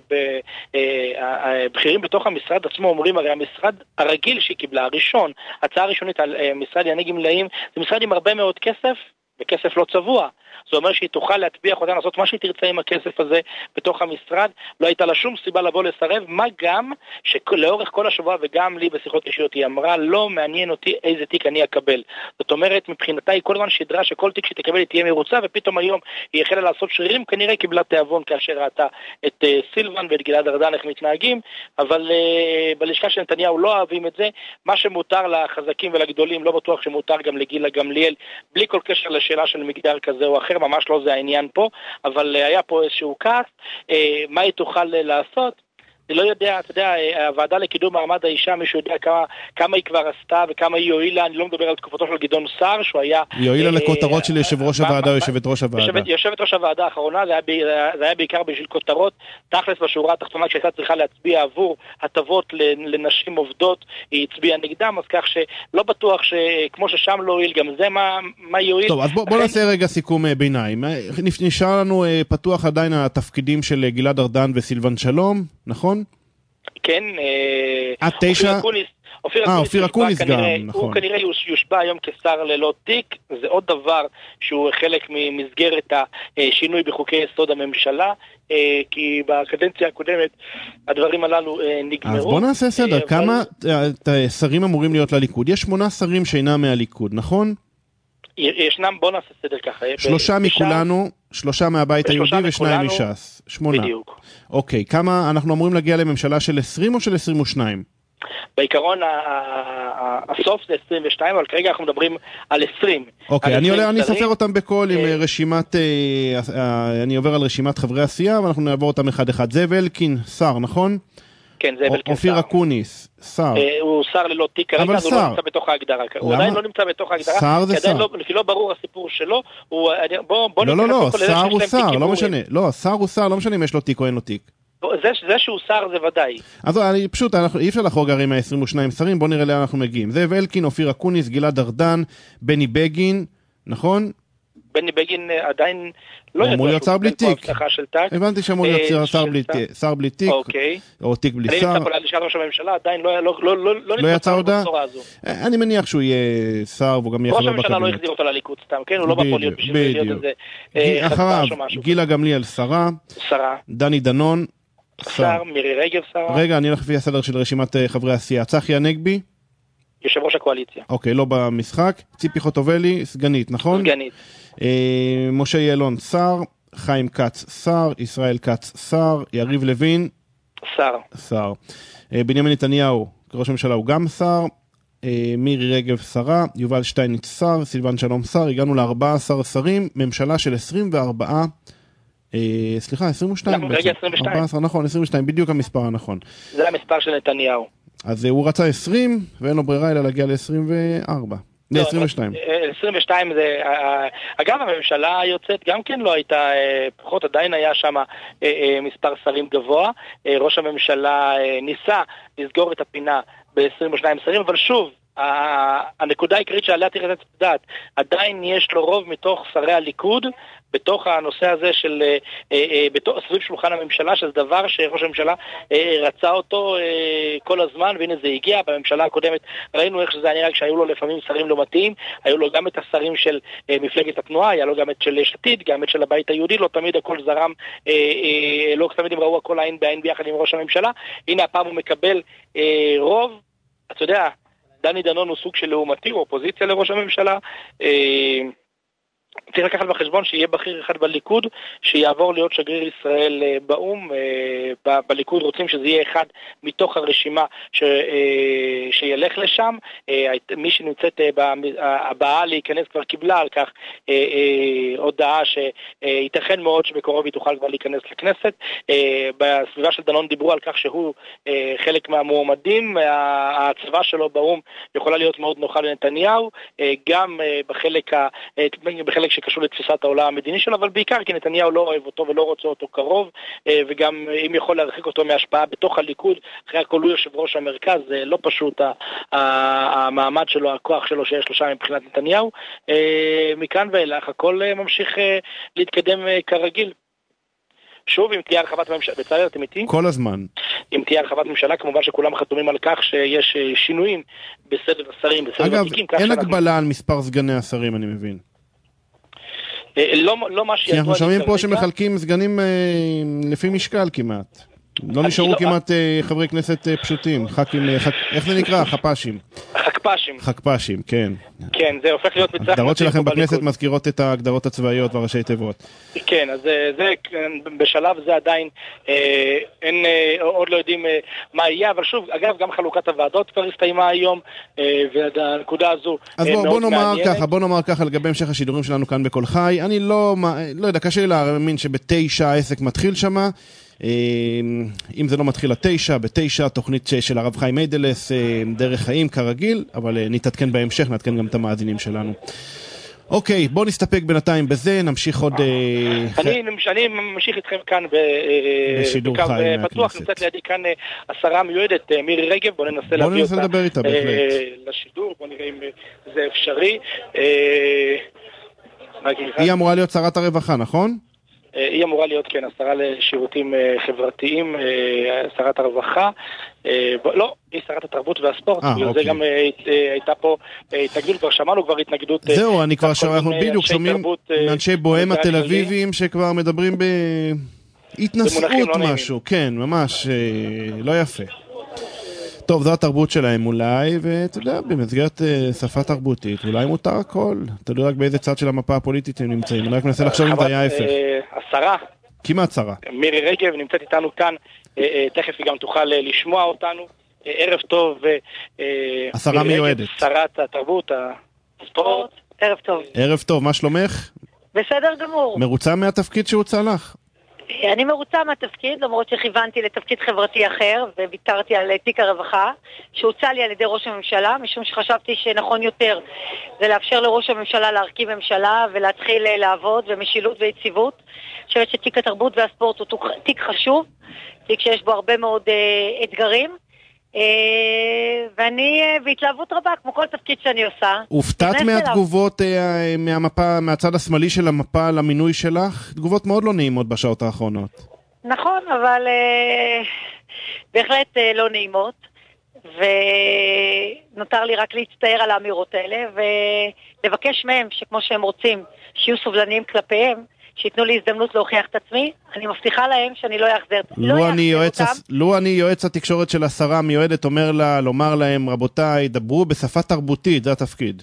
בכירים בתוך המשרד עצמו אומרים, הרי המשרד הרגיל שהיא קיבלה, הראשון, הצעה הראשונית על משרד לענייני גמלאים, זה משרד עם הרבה מאוד כסף, וכסף לא צבוע. זה אומר שהיא תוכל להטביח אותה, לעשות מה שהיא תרצה עם הכסף הזה בתוך המשרד, לא הייתה לה שום סיבה לבוא לסרב, מה גם שלאורך כל השבוע וגם לי בשיחות אישיות היא אמרה, לא מעניין אותי איזה תיק אני אקבל. זאת אומרת, מבחינתה היא כל הזמן שדרה שכל תיק שתקבל היא תהיה מרוצה, ופתאום היום היא החלה לעשות שרירים, כנראה קיבלה תיאבון כאשר ראתה את uh, סילבן ואת גלעד ארדן איך מתנהגים, אבל uh, בלשכה של נתניהו לא אוהבים את זה, מה שמותר לחזקים ולגדולים לא בטוח שמותר גם לגילה גמליאל, בלי כל קשר לשאלה של מגדר כזה או אחר, ממש לא זה העניין פה, אבל היה פה איזשהו כעס, מה היא תוכל לעשות? אני לא יודע, אתה יודע, הוועדה לקידום מעמד האישה, מישהו יודע כמה, כמה היא כבר עשתה וכמה היא יועילה, אני לא מדבר על תקופתו של גדעון סער, שהוא היה... היא יועילה לכותרות של יושב ראש הוועדה או יושבת ראש הוועדה. יושבת ראש הוועדה האחרונה, זה היה בעיקר בשביל כותרות, תכלס בשורה התחתונה כשהייתה צריכה להצביע עבור הטבות לנשים עובדות, היא הצביעה נגדם, אז כך שלא בטוח שכמו ששם לא יועיל, גם זה מה יועיל. טוב, אז בוא נעשה רגע סיכום ביניים. נשאר לנו פתוח עדיין התפקידים של גלעד ארדן וסילבן שלום, נכון? כן. עד תשע? אופיר אקוניס גם, נכון. הוא כנראה יושבע היום כשר ללא תיק, זה עוד דבר שהוא חלק ממסגרת השינוי בחוקי יסוד הממשלה, כי בקדנציה הקודמת הדברים הללו נגמרו. אז בוא נעשה סדר, כמה שרים אמורים להיות לליכוד? יש שמונה שרים שאינם מהליכוד, נכון? ישנם, בוא נעשה סדר ככה. שלושה מכולנו, שלושה מהבית היהודי ושניים מש"ס. שמונה. בדיוק. אוקיי, כמה אנחנו אמורים להגיע לממשלה של עשרים או של עשרים ושתיים? בעיקרון הסוף זה עשרים ושתיים, אבל כרגע אנחנו מדברים על עשרים. אוקיי, אני אספר אותם בכל עם רשימת, אני עובר על רשימת חברי הסיעה, ואנחנו נעבור אותם אחד אחד. זאב אלקין, שר, נכון? כן, זאב אלקין שר. אופיר אקוניס, שר. הוא שר ללא תיק, כרגע הוא לא נמצא בתוך ההגדרה. הוא עדיין לא נמצא בתוך ההגדרה. שר זה שר. כי לא ברור הסיפור שלו. לא, לא, לא, שר הוא שר, לא משנה. לא, שר הוא שר, לא משנה אם יש לו תיק או אין לו תיק. זה, זה שהוא שר זה ודאי. אז אני, פשוט, אנחנו, אי אפשר לחרוג הרי מה-עשרים ושניים שרים, בוא נראה לאן אנחנו מגיעים. זאב אלקין, אופיר אקוניס, גלעד ארדן, בני בגין, נכון? בני בגין עדיין לא ידע שהוא יצר בלי תיק. הבנתי שאמור להיות שר בלי תיק, או תיק בלי שר. אני נמצא פה לשכת ראש הממשלה, עדיין לא יצא הודעה. אני מניח שהוא יהיה שר, והוא גם יהיה חבר בקבינט. ראש הממשלה לא החזיר אותו לליכוד סתם, כן? הוא לא בא פה להיות בשביל להיות איזה אחריו, גילה גמליאל שרה, דני דנון, שר, מירי רגב שר. רגע, אני הולך לפי הסדר של רשימת חברי הסיעה. צחי הנגבי? יושב ראש הקואליציה. אוקיי, לא במשחק. ציפי חוטובלי, סגנית, נכון? סגנית. אה, משה ילון, שר. חיים כץ, שר. ישראל כץ, שר. יריב לוין? שר. שר. אה, בנימין נתניהו, ראש הממשלה, הוא גם שר. אה, מירי רגב, שרה. יובל שטייניץ, שר. סילבן שלום, שר. הגענו ל-ארבעה עשר שרים. ממשלה של עשרים וארבעה סליחה, עשרים ושתיים בעצם. רגע, עשרים ושתיים. ארבע עשרה, נכון, עשרים ושתיים, בדיוק המספר הנכון. זה המספר של נתניהו. אז הוא רצה עשרים, ואין לו ברירה אלא להגיע ל-עשרים וארבע. ל-עשרים ושתיים. עשרים ושתיים זה... אגב, הממשלה היוצאת גם כן לא הייתה, פחות עדיין היה שם מספר שרים גבוה. ראש הממשלה ניסה לסגור את הפינה ב-עשרים ושניים שרים, אבל שוב, הנקודה העיקרית שעליה תראה את הדעת, עדיין יש לו רוב מתוך שרי הליכוד, בתוך הנושא הזה של, בתוך סביב שולחן הממשלה, שזה דבר שראש הממשלה רצה אותו כל הזמן, והנה זה הגיע. בממשלה הקודמת ראינו איך שזה היה, כשהיו לו לפעמים שרים לא מתאים, היו לו גם את השרים של מפלגת התנועה, היה לו גם את של יש עתיד, גם את של הבית היהודי, לא תמיד הכל זרם, לא תמיד הם ראו הכל עין בעין ביחד עם ראש הממשלה. הנה הפעם הוא מקבל רוב, אתה יודע, דני דנון הוא סוג של לעומתי, הוא אופוזיציה לראש הממשלה. צריך לקחת בחשבון שיהיה בכיר אחד בליכוד שיעבור להיות שגריר ישראל באום. בליכוד רוצים שזה יהיה אחד מתוך הרשימה ש... שילך לשם. מי שנמצאת הבאה להיכנס כבר קיבלה על כך הודעה שייתכן מאוד שבקרוב היא תוכל כבר להיכנס לכנסת. בסביבה של דנון דיברו על כך שהוא חלק מהמועמדים, ההצבה שלו באום יכולה להיות מאוד נוחה לנתניהו, גם בחלק, ה... בחלק שקשור לתפיסת העולם המדיני שלו, אבל בעיקר כי נתניהו לא אוהב אותו ולא רוצה אותו קרוב, וגם אם יכול להרחיק אותו מהשפעה בתוך הליכוד, אחרי הכל הוא יושב ראש המרכז, זה לא פשוט המעמד שלו, הכוח שלו שיש לו שם מבחינת נתניהו. מכאן ואילך הכל ממשיך להתקדם כרגיל. שוב, אם תהיה הרחבת ממשלה, בצלאל, אתם איתי? כל הזמן. אם תהיה הרחבת ממשלה, כמובן שכולם חתומים על כך שיש שינויים בסדר השרים, בסדר התיקים. אגב, אין הגבלה על מספר סגני השרים, אני מבין. לא, לא מה שידוע. כי אנחנו שומעים פה שמחלקים סגנים לפי משקל כמעט. לא נשארו כמעט חברי כנסת פשוטים, ח"כים, איך זה נקרא? חפ"שים. חקפ"שים. חקפ"שים, כן. כן, זה הופך להיות מצרך. הגדרות שלכם בכנסת מזכירות את ההגדרות הצבאיות והראשי תיבות. כן, אז זה, בשלב זה עדיין, אין, עוד לא יודעים מה יהיה, אבל שוב, אגב, גם חלוקת הוועדות כבר הסתיימה היום, והנקודה הזו אז בוא נאמר ככה, בוא נאמר ככה לגבי המשך השידורים שלנו כאן בכל חי. אני לא, לא יודע, קשה להאמין שבתשע העסק מתחיל שמה. אם זה לא מתחיל לתשע, בתשע, תוכנית של הרב חיים איידלס, דרך חיים כרגיל, אבל נתעדכן בהמשך, נתעדכן גם את המאזינים שלנו. אוקיי, בואו נסתפק בינתיים בזה, נמשיך עוד... אני ממשיך איתכם כאן בשידור חי מהכנסת. פתוח, נמצאת לידי כאן השרה מיועדת, מירי רגב, בואו ננסה להביא אותה לשידור, בואו נראה אם זה אפשרי. היא אמורה להיות שרת הרווחה, נכון? היא אמורה להיות, כן, השרה לשירותים חברתיים, שרת הרווחה. לא, היא שרת התרבות והספורט, זה גם הייתה פה התנגדות, כבר שמענו כבר התנגדות. זהו, אני כבר אנחנו בדיוק שומעים מאנשי בוהם התל אביבים שכבר מדברים בהתנסות משהו, כן, ממש לא יפה. טוב, זו התרבות שלהם אולי, ואתה יודע, במסגרת שפה תרבותית, אולי מותר הכל. אתה יודע רק באיזה צד של המפה הפוליטית הם נמצאים. אני רק מנסה לחשוב אם זה היה ההפך. השרה. כמעט שרה. מירי רגב נמצאת איתנו כאן, תכף היא גם תוכל לשמוע אותנו. ערב טוב. השרה מיועדת. שרת התרבות, הספורט. ערב טוב. ערב טוב, מה שלומך? בסדר גמור. מרוצה מהתפקיד שהוצא לך? אני מרוצה מהתפקיד, למרות שכיוונתי לתפקיד חברתי אחר, וויתרתי על תיק הרווחה, שהוצא לי על ידי ראש הממשלה, משום שחשבתי שנכון יותר זה לאפשר לראש הממשלה להרכיב ממשלה, ולהתחיל לעבוד, ומשילות ויציבות. אני חושבת שתיק התרבות והספורט הוא תיק חשוב, תיק שיש בו הרבה מאוד אה, אתגרים, ואני בהתלהבות רבה, כמו כל תפקיד שאני עושה. הופתעת מהתגובות מהמפה, מהצד השמאלי של המפה למינוי שלך? תגובות מאוד לא נעימות בשעות האחרונות. נכון, אבל בהחלט לא נעימות, ונותר לי רק להצטער על האמירות האלה, ולבקש מהם שכמו שהם רוצים, שיהיו סובלניים כלפיהם, שיתנו לי הזדמנות להוכיח את עצמי, אני מבטיחה להם שאני לא יחזר אותם. לו אני יועץ התקשורת של השרה מיועדת, אומר לה, לומר להם, רבותיי, דברו בשפה תרבותית, זה התפקיד.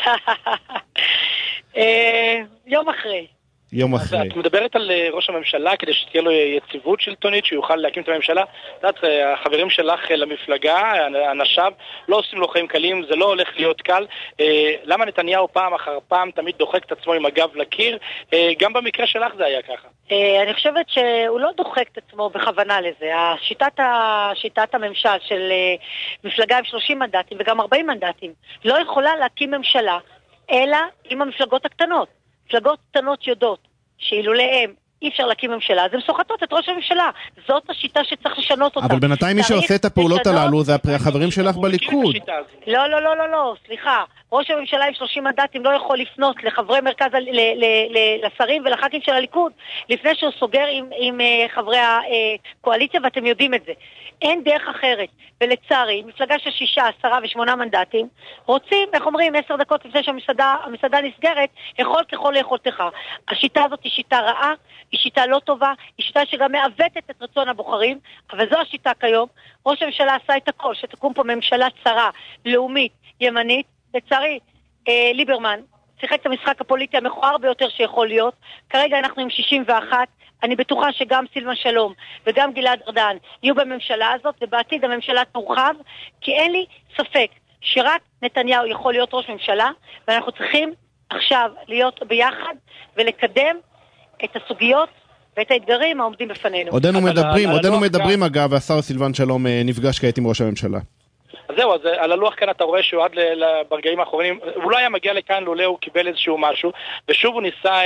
יום אחרי. יום אחרי. את מדברת על ראש הממשלה כדי שתהיה לו יציבות שלטונית, שיוכל להקים את הממשלה. את יודעת, החברים שלך למפלגה, אנשיו, לא עושים לו חיים קלים, זה לא הולך להיות קל. למה נתניהו פעם אחר פעם תמיד דוחק את עצמו עם הגב לקיר? גם במקרה שלך זה היה ככה. אני חושבת שהוא לא דוחק את עצמו בכוונה לזה. השיטת, שיטת הממשל של מפלגה עם שלושים מנדטים וגם ארבעים מנדטים לא יכולה להקים ממשלה, אלא עם המפלגות הקטנות. מפלגות קטנות יודעות שאילולא הם אי אפשר להקים ממשלה, אז הן סוחטות את ראש הממשלה. זאת השיטה שצריך לשנות אותה. אבל בינתיים מי שעושה את הפעולות הללו זה החברים שלך בליכוד. לא, לא, לא, לא, לא, סליחה. ראש הממשלה עם שלושים מנדטים לא יכול לפנות לחברי מרכז, לשרים ולח"כים של הליכוד, לפני שהוא סוגר עם, עם חברי הקואליציה, ואתם יודעים את זה. אין דרך אחרת. ולצערי, מפלגה של שישה, עשרה ושמונה מנדטים, רוצים, איך אומרים, עשר דקות לפני שהמסעדה המסעדה נסגרת, יכול ככל ליכולתך. השיטה הזאת היא שיטה רעה, היא שיטה לא טובה, היא שיטה שגם מעוותת את רצון הבוחרים, אבל זו השיטה כיום. ראש הממשלה עשה את הכל, שתקום פה ממשלה צרה, לאומית, ימנית. לצערי, אה, ליברמן שיחק את המשחק הפוליטי המכוער ביותר שיכול להיות. כרגע אנחנו עם שישים ואחת. אני בטוחה שגם סילבן שלום וגם גלעד ארדן יהיו בממשלה הזאת, ובעתיד הממשלה תורחב, כי אין לי ספק שרק נתניהו יכול להיות ראש ממשלה, ואנחנו צריכים עכשיו להיות ביחד ולקדם את הסוגיות ואת האתגרים העומדים בפנינו. עודנו מדברים, עודנו מדברים אגב, והשר סילבן שלום נפגש כעת עם ראש הממשלה. אז זהו, אז על הלוח כאן אתה רואה שהוא עד ברגעים האחרונים, הוא לא היה מגיע לכאן לולא הוא קיבל איזשהו משהו, ושוב הוא ניסה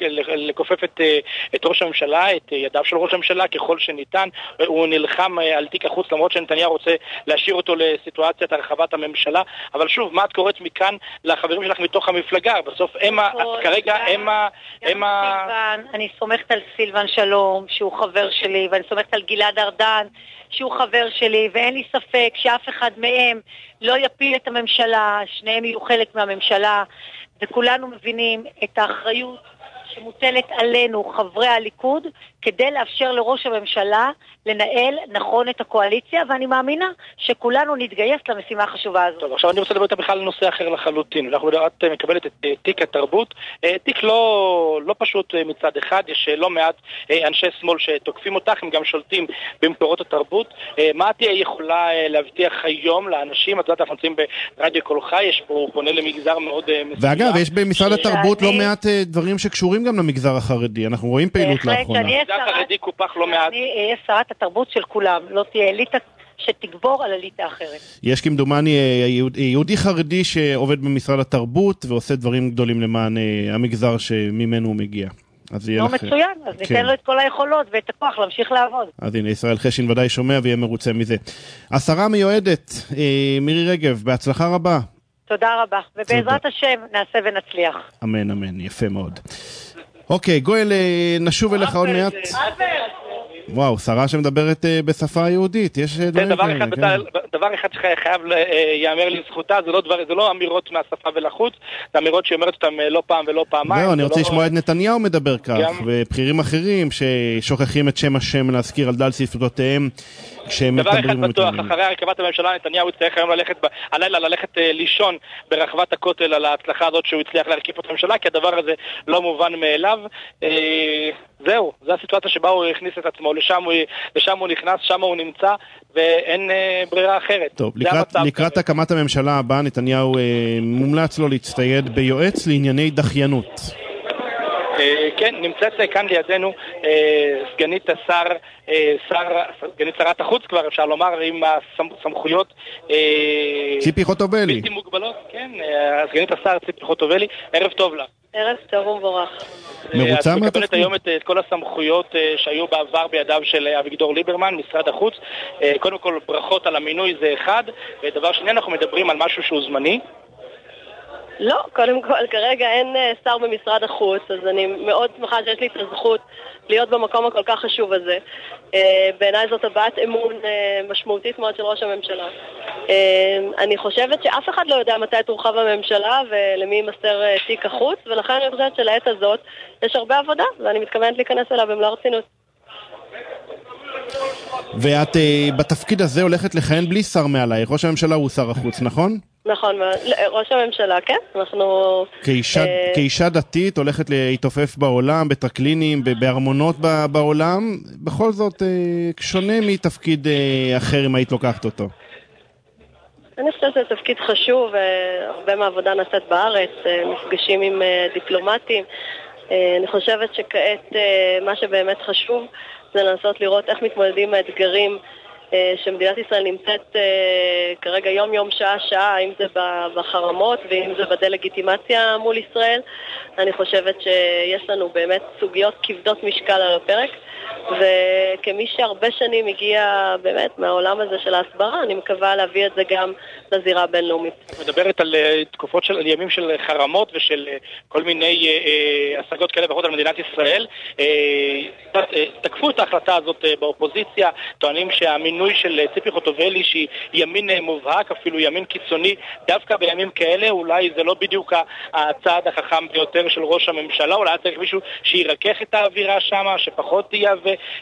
לכופף את, את ראש הממשלה, את ידיו של ראש הממשלה ככל שניתן. הוא נלחם על תיק החוץ, למרות שנתניהו רוצה להשאיר אותו לסיטואציית הרחבת הממשלה. אבל שוב, מה את קוראת מכאן לחברים שלך מתוך המפלגה? בסוף הם, כרגע הם, הם... אני סומכת על סילבן שלום שהוא חבר שלי, ואני סומכת על גלעד ארדן שהוא חבר שלי, ואין לי ספק שאף אחד מהם לא יפיל את הממשלה, שניהם יהיו חלק מהממשלה, וכולנו מבינים את האחריות שמוטלת עלינו, חברי הליכוד, כדי לאפשר לראש הממשלה לנהל נכון את הקואליציה, ואני מאמינה שכולנו נתגייס למשימה החשובה הזאת. טוב, עכשיו אני רוצה לדבר איתה בכלל על נושא אחר לחלוטין. אנחנו את מקבלת את תיק התרבות, תיק לא, לא פשוט מצד אחד, יש לא מעט אנשי שמאל שתוקפים אותך, הם גם שולטים במקורות התרבות. מה תהיה יכולה להבטיח היום לאנשים? את יודעת, אנחנו נמצאים ברדיו כל חי, יש פה פונה למגזר מאוד מסוים. ואגב, יש במשרד התרבות לא מעט דברים שקשורים קשורים גם למגזר החרדי, אנחנו רואים פעילות לאחרונה. המגזר החרדי קופח לא מעט. אני אהיה שרת התרבות של כולם, לא תהיה אליטה שתגבור על אליטה אחרת. יש כמדומני יהודי חרדי שעובד במשרד התרבות ועושה דברים גדולים למען המגזר שממנו הוא מגיע. לא מצוין, אז ניתן לו את כל היכולות ואת הכוח להמשיך לעבוד. אז הנה, ישראל חשין ודאי שומע ויהיה מרוצה מזה. השרה מיועדת, מירי רגב, בהצלחה רבה. תודה רבה, ובעזרת השם נעשה ונצליח. אמן, אמן, יפה מאוד. אוקיי, גואל, נשוב אליך עוד מעט. וואו, שרה שמדברת בשפה היהודית, יש דברים כאלה. דבר אחד שחייב להיאמר לזכותה, זה לא אמירות מהשפה ולחוץ, זה אמירות שאומרת אותם לא פעם ולא פעמיים. זהו, אני רוצה לשמוע את נתניהו מדבר כך, ובחירים אחרים ששוכחים את שם השם להזכיר על דל שפתותיהם. דבר אחד בטוח, אחרי הרכבת הממשלה נתניהו יצטרך היום ללכת, הלילה ללכת לישון ברחבת הכותל על ההצלחה הזאת שהוא הצליח להרכיב את הממשלה, כי הדבר הזה לא מובן מאליו. זהו, זו הסיטואציה שבה הוא הכניס את עצמו, לשם הוא, לשם הוא נכנס, שם הוא נמצא, ואין אה, ברירה אחרת. טוב, לקראת, לקראת הקמת הממשלה הבאה, נתניהו אה, מומלץ לו להצטייד ביועץ לענייני דחיינות. אה, כן, נמצאת כאן לידינו אה, סגנית השר, אה, שר, סגנית שרת החוץ כבר, אפשר לומר, עם הסמכויות אה, ציפי חוטובלי. בלתי מוגבלות, כן, אה, סגנית השר ציפי חוטובלי, ערב טוב לה. ערב טוב ומבורך. מרוצה מהתפקיד? את מקבלת היום את, את כל הסמכויות שהיו בעבר בידיו של אביגדור ליברמן, משרד החוץ. קודם כל ברכות על המינוי, זה אחד, ודבר שני, אנחנו מדברים על משהו שהוא זמני. לא, קודם כל, כרגע אין שר במשרד החוץ, אז אני מאוד שמחה שיש לי את הזכות להיות במקום הכל כך חשוב הזה. בעיניי זאת הבעת אמון משמעותית מאוד של ראש הממשלה. אני חושבת שאף אחד לא יודע מתי תורחב הממשלה ולמי יימסר תיק החוץ, ולכן אני חושבת שלעת הזאת יש הרבה עבודה, ואני מתכוונת להיכנס אליו במלוא הרצינות. ואת בתפקיד הזה הולכת לכהן בלי שר מעלייך, ראש הממשלה הוא שר החוץ, נכון? נכון, ראש הממשלה, כן, אנחנו... כאישה, אה... כאישה דתית הולכת להתעופף בעולם, בטרקלינים, בארמונות בעולם, בכל זאת שונה מתפקיד אחר אם היית לוקחת אותו. אני חושבת שזה תפקיד חשוב, הרבה מהעבודה נעשית בארץ, מפגשים עם דיפלומטים. אני חושבת שכעת מה שבאמת חשוב זה לנסות לראות איך מתמודדים האתגרים שמדינת ישראל נמצאת כרגע יום יום שעה שעה, אם זה בחרמות ואם זה בדה-לגיטימציה מול ישראל. אני חושבת שיש לנו באמת סוגיות כבדות משקל על הפרק, וכמי שהרבה שנים הגיע באמת מהעולם הזה של ההסברה, אני מקווה להביא את זה גם לזירה הבינלאומית. את מדברת על תקופות של ימים של חרמות ושל כל מיני השגות כאלה ואחרות על מדינת ישראל. תקפו את ההחלטה הזאת באופוזיציה, טוענים שהמינוי של ציפי חוטובלי שהיא ימין מובהק, אפילו ימין קיצוני, דווקא בימים כאלה אולי זה לא בדיוק הצעד החכם ביותר של ראש הממשלה, אולי צריך מישהו שירקח את האווירה שם, שפחות תהיה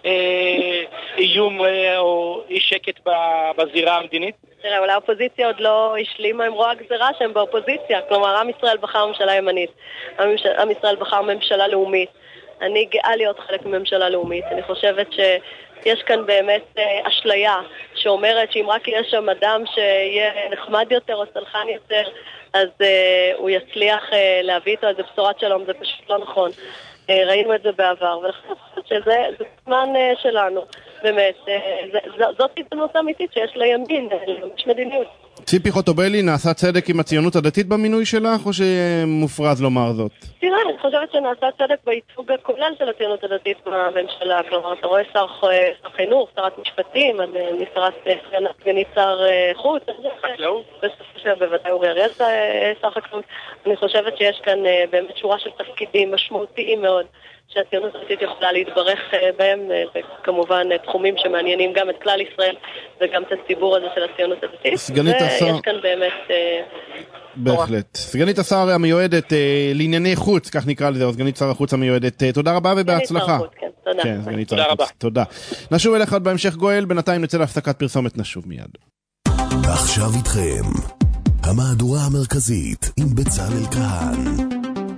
איום או אי שקט בזירה המדינית? תראה, אולי האופוזיציה עוד לא השלימה עם רוע גזירה שהם באופוזיציה, כלומר עם ישראל בחר ממשלה ימנית, עם ישראל בחר ממשלה לאומית. אני גאה להיות חלק מממשלה לאומית. אני חושבת שיש כאן באמת אשליה שאומרת שאם רק יש שם אדם שיהיה נחמד יותר או סלחן יותר, אז הוא יצליח להביא איתו איזה בשורת שלום. זה פשוט לא נכון. ראינו את זה בעבר, ולכן שזה זמן שלנו, באמת, זאת הזדמנות אמיתית שיש לימין, יש מדיניות. ציפי חוטובלי, נעשה צדק עם הציונות הדתית במינוי שלך, או שמופרז לומר זאת? תראה, אני חושבת שנעשה צדק בייצוג הכולל של הציונות הדתית בממשלה, כלומר, אתה רואה שר חינוך, שרת משפטים, סגנית שר חוץ, בוודאי אורי אריאל שר חקלאות. אני חושבת שיש כאן באמת שורה של תפקידים משמעותיים מאוד, שהציונות הדתית יכולה להתברך בהם, וכמובן תחומים שמעניינים גם את כלל ישראל וגם את הציבור הזה של הציונות הדתית. סגנית השר... ויש כאן באמת... בהחלט. סגנית השר המיועדת לענייני חוץ, כך נקרא לזה, או סגנית שר החוץ המיועדת. תודה רבה ובהצלחה. כן, תודה. כן, סגנית שר החוץ. תודה. נשוב אליך עוד בהמשך גואל, בינתיים נצא להפסקת פרסומת, נשוב מיד. ועכשיו איתכם, המהדורה המרכזית עם בצלאל כהן.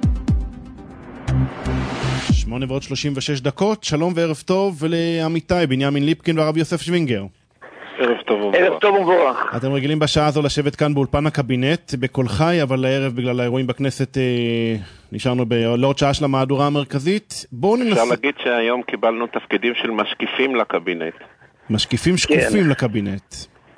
שמונה ועוד שלושים ושש דקות, שלום וערב טוב, ולעמיתי בנימין ליפקין והרב יוסף שווינגר. ערב טוב ומבורך. ערב טוב ומבורך. אתם רגילים בשעה הזו לשבת כאן באולפן הקבינט בכל חי, אבל לערב בגלל האירועים בכנסת אה, נשארנו בעוד שעה של המהדורה המרכזית. בואו ננסה... אפשר להגיד שהיום קיבלנו תפקידים של משקיפים לקבינט. משקיפים שקופים כן. לקבינט.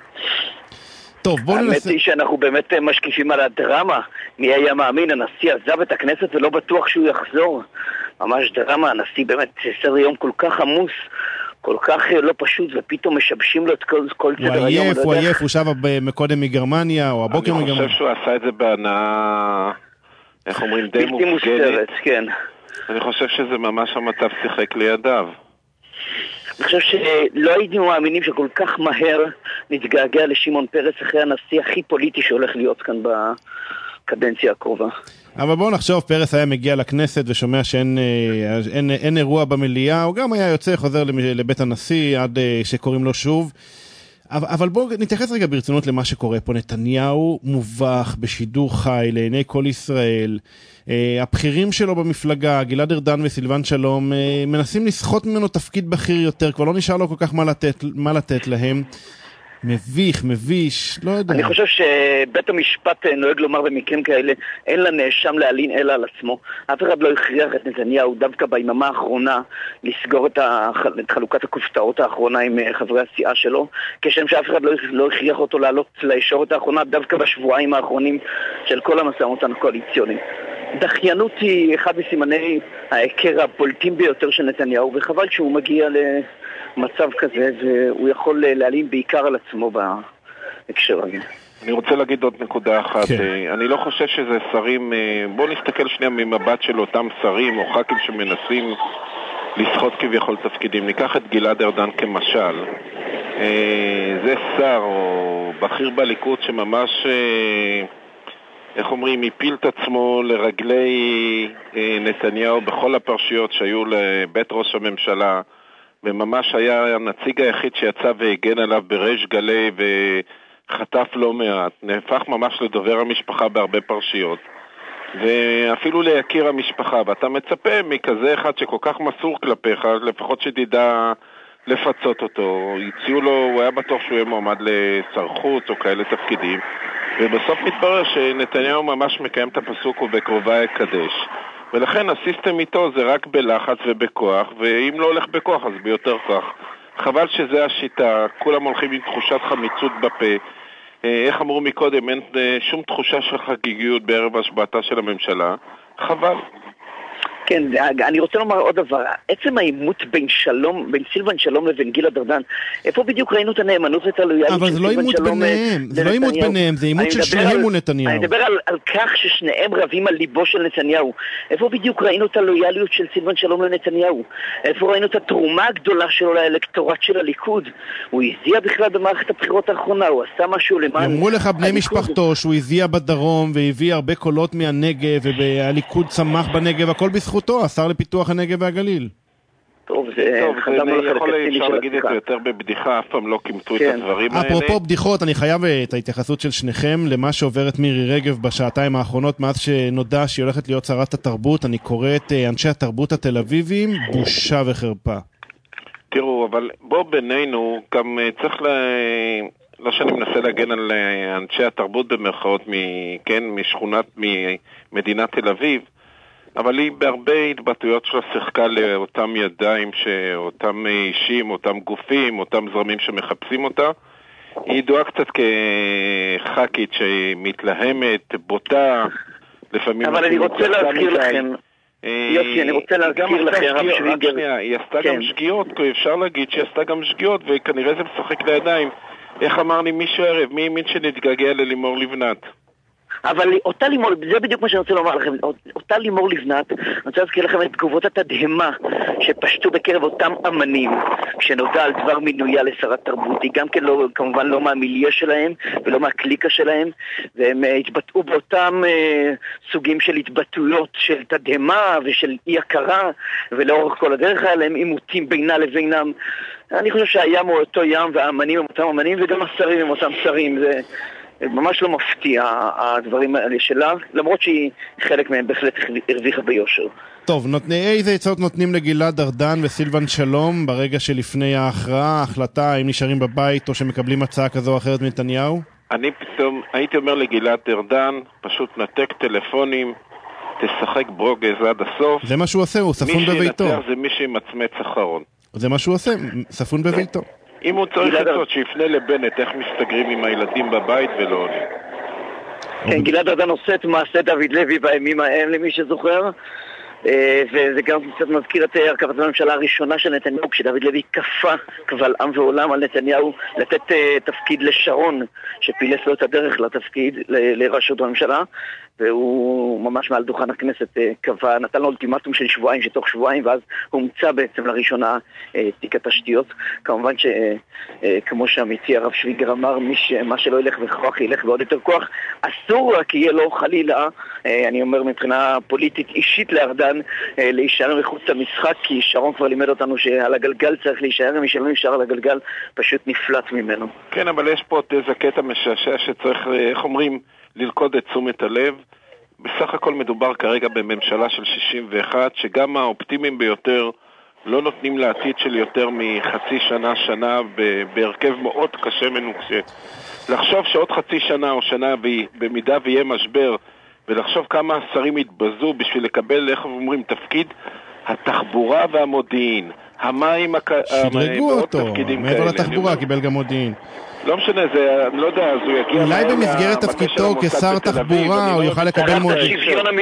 טוב, בואו ננסה... האמת היא שאנחנו באמת משקיפים על הדרמה. מי היה מאמין, הנשיא עזב את הכנסת ולא בטוח שהוא יחזור. ממש דרמה, הנשיא באמת סדר יום כל כך עמוס, כל כך לא פשוט, ופתאום משבשים לו את כל, כל סדר הוא היום. עייף, הוא עייף, הוא שב מקודם מגרמניה, או הבוקר מגרמניה. אני חושב שהוא עשה את זה בהנאה, איך אומרים, די מופגנת. כן. אני חושב שזה ממש המצב שיחק לידיו. אני חושב שלא היינו מאמינים שכל כך מהר נתגעגע לשמעון פרס אחרי הנשיא הכי פוליטי שהולך להיות כאן בקדנציה הקרובה. אבל בואו נחשוב, פרס היה מגיע לכנסת ושומע שאין אין, אין אירוע במליאה, הוא גם היה יוצא, חוזר לבית הנשיא עד שקוראים לו שוב. אבל בואו נתייחס רגע ברצינות למה שקורה פה. נתניהו מובך בשידור חי לעיני כל ישראל. הבכירים שלו במפלגה, גלעד ארדן וסילבן שלום, מנסים לסחוט ממנו תפקיד בכיר יותר, כבר לא נשאר לו כל כך מה לתת, מה לתת להם. מביך, מביש, לא יודע. אני חושב שבית המשפט נוהג לומר במקרים כאלה, אין לנאשם להלין אלא על עצמו. אף אחד לא הכריח את נתניהו דווקא ביממה האחרונה לסגור את, החל... את חלוקת הכופתאות האחרונה עם חברי הסיעה שלו, כשם שאף אחד לא, לא הכריח אותו לעלות לישורת האחרונה דווקא בשבועיים האחרונים של כל המשא ומתן הקואליציוני. דחיינות היא אחד מסימני ההיכר הבולטים ביותר של נתניהו, וחבל שהוא מגיע ל... מצב כזה, והוא יכול להעלים בעיקר על עצמו בהקשר הזה. אני רוצה להגיד עוד נקודה אחת. כן. אני לא חושב שזה שרים, בואו נסתכל שנייה ממבט של אותם שרים או ח"כים שמנסים לסחוט כביכול תפקידים. ניקח את גלעד ארדן כמשל. זה שר או בכיר בליכוד שממש, איך אומרים, הפיל את עצמו לרגלי נתניהו בכל הפרשיות שהיו לבית ראש הממשלה, וממש היה הנציג היחיד שיצא והגן עליו בריש גלי וחטף לא מעט. נהפך ממש לדובר המשפחה בהרבה פרשיות. ואפילו להכיר המשפחה. ואתה מצפה מכזה אחד שכל כך מסור כלפיך, לפחות שתדע לפצות אותו. הציעו לו, הוא היה בטוח שהוא יהיה מועמד לשר חוץ או כאלה תפקידים. ובסוף מתברר שנתניהו ממש מקיים את הפסוק ובקרובה יקדש. ולכן הסיסטם איתו זה רק בלחץ ובכוח, ואם לא הולך בכוח אז ביותר כוח. חבל שזה השיטה, כולם הולכים עם תחושת חמיצות בפה. איך אמרו מקודם, אין שום תחושה של חגיגיות בערב השבעתה של הממשלה. חבל. כן, אני רוצה לומר עוד דבר. עצם העימות בין שלום, בין סילבן שלום לבין גלעד ארדן, איפה בדיוק ראינו את הנאמנות ואת הלויאליות? אבל זה לא עימות ביניהם, זה לא עימות ביניהם, זה עימות של שניהם ונתניהו. אני מדבר על, על כך ששניהם רבים על ליבו של נתניהו. איפה בדיוק ראינו את הלויאליות של סילבן שלום לנתניהו? איפה ראינו את התרומה הגדולה שלו לאלקטורט של הליכוד? הוא הזיע בכלל במערכת הבחירות האחרונה, הוא עשה משהו למען... אמרו לך בני משפחתו שהוא הזיע בדרום והביא הרבה קולות מהנגב, והליכוד צמח בנגב, הכל בזכותו, השר לפיתוח הנגב והגליל. טוב, זה... טוב, זה יכול אפשר להגיד את זה יותר בבדיחה, אף פעם לא קימתו את הדברים האלה. אפרופו בדיחות, אני חייב את ההתייחסות של שניכם למה שעוברת מירי רגב בשעתיים האחרונות, מאז שנודע שהיא הולכת להיות שרת התרבות. אני קורא את אנשי התרבות התל אביבים, בושה וחרפה. תראו, אבל בוא בינינו, גם צריך ל... לא שאני מנסה להגן על אנשי התרבות במרכאות, כן, משכונת, ממדינת תל אביב, אבל היא בהרבה התבטאויות שלה שיחקה לאותם ידיים, שאותם אישים, אותם גופים, אותם זרמים שמחפשים אותה. היא ידועה קצת כח"כית שמתלהמת, בוטה, לפעמים... אבל אני רוצה להזכיר לכם, יוסי, אני רוצה להזכיר לכם, הרב שוויגר... היא עשתה גם שגיאות, אפשר להגיד שהיא עשתה גם שגיאות, וכנראה זה משחק לידיים. איך אמר לי מישהו ערב, מי האמין שנתגעגע ללימור לבנת? אבל אותה לימור, זה בדיוק מה שאני רוצה לומר לכם, אותה לימור לבנת, אני רוצה להזכיר לכם את תגובות התדהמה שפשטו בקרב אותם אמנים, כשנודע על דבר מינויה לשרת תרבות. היא גם כן לא, כמובן לא מהמיליה שלהם ולא מהקליקה שלהם, והם התבטאו באותם אה, סוגים של התבטאויות של תדהמה ושל אי הכרה, ולאורך כל הדרך היה להם עימותים בינה לבינם. אני חושב שהים הוא אותו ים והאמנים הם אותם אמנים, וגם השרים הם אותם שרים. זה... ממש לא מפתיע הדברים האלה שלה, למרות שהיא חלק מהם בהחלט הרוויחה ביושר. טוב, נותני, איזה עצות נותנים לגלעד ארדן וסילבן שלום ברגע שלפני ההכרעה, ההחלטה אם נשארים בבית או שמקבלים הצעה כזו או אחרת מנתניהו? אני פתאום הייתי אומר לגלעד ארדן, פשוט נתק טלפונים, תשחק ברוגז עד הסוף. זה מה שהוא עושה, הוא ספון בביתו. מי שינצח זה מי שימצמץ אחרון. זה מה שהוא עושה, ספון בביתו. אם הוא צריך עצות, שיפנה לבנט איך מסתגרים עם הילדים בבית ולא עולים. כן, גלעד ארדן עושה את מעשה דוד לוי בימים ההם, למי שזוכר, וזה גם קצת מזכיר את הרכבת הממשלה הראשונה של נתניהו, כשדוד לוי כפה קבל עם ועולם על נתניהו לתת תפקיד לשרון, שפילס לו את הדרך לתפקיד לראשות הממשלה, והוא ממש מעל דוכן הכנסת קבע, נתן לו אולטימטום של שבועיים, שתוך שבועיים, ואז הומצא בעצם לראשונה תיק התשתיות. כמובן שכמו שעמיתי הרב שוויגר אמר, מה שלא ילך בכוח ילך בעוד יותר כוח. אסור רק יהיה לו חלילה, אני אומר מבחינה פוליטית אישית לארדן, להישאר מחוץ למשחק, כי שרון כבר לימד אותנו שעל הגלגל צריך להישאר, מי שלא נשאר על הגלגל פשוט נפלט ממנו. כן, אבל יש פה איזה קטע משעשע שצריך, איך אומרים, ללכוד את תשומת הלב. בסך הכל מדובר כרגע בממשלה של שישים ואחת, שגם האופטימיים ביותר לא נותנים לעתיד של יותר מחצי שנה, שנה, בהרכב מאוד קשה מנוקשה. לחשוב שעוד חצי שנה או שנה, במידה ויהיה משבר, ולחשוב כמה שרים יתבזו בשביל לקבל, איך אומרים, תפקיד התחבורה והמודיעין, המים, שדרגו אותו, מעבר לתחבורה, קיבל גם מודיעין. לא משנה, זה, אני לא יודע, אז הוא יגיע... אולי במסגרת תפקידו כשר תחבורה הוא יוכל לקבל מודיעין.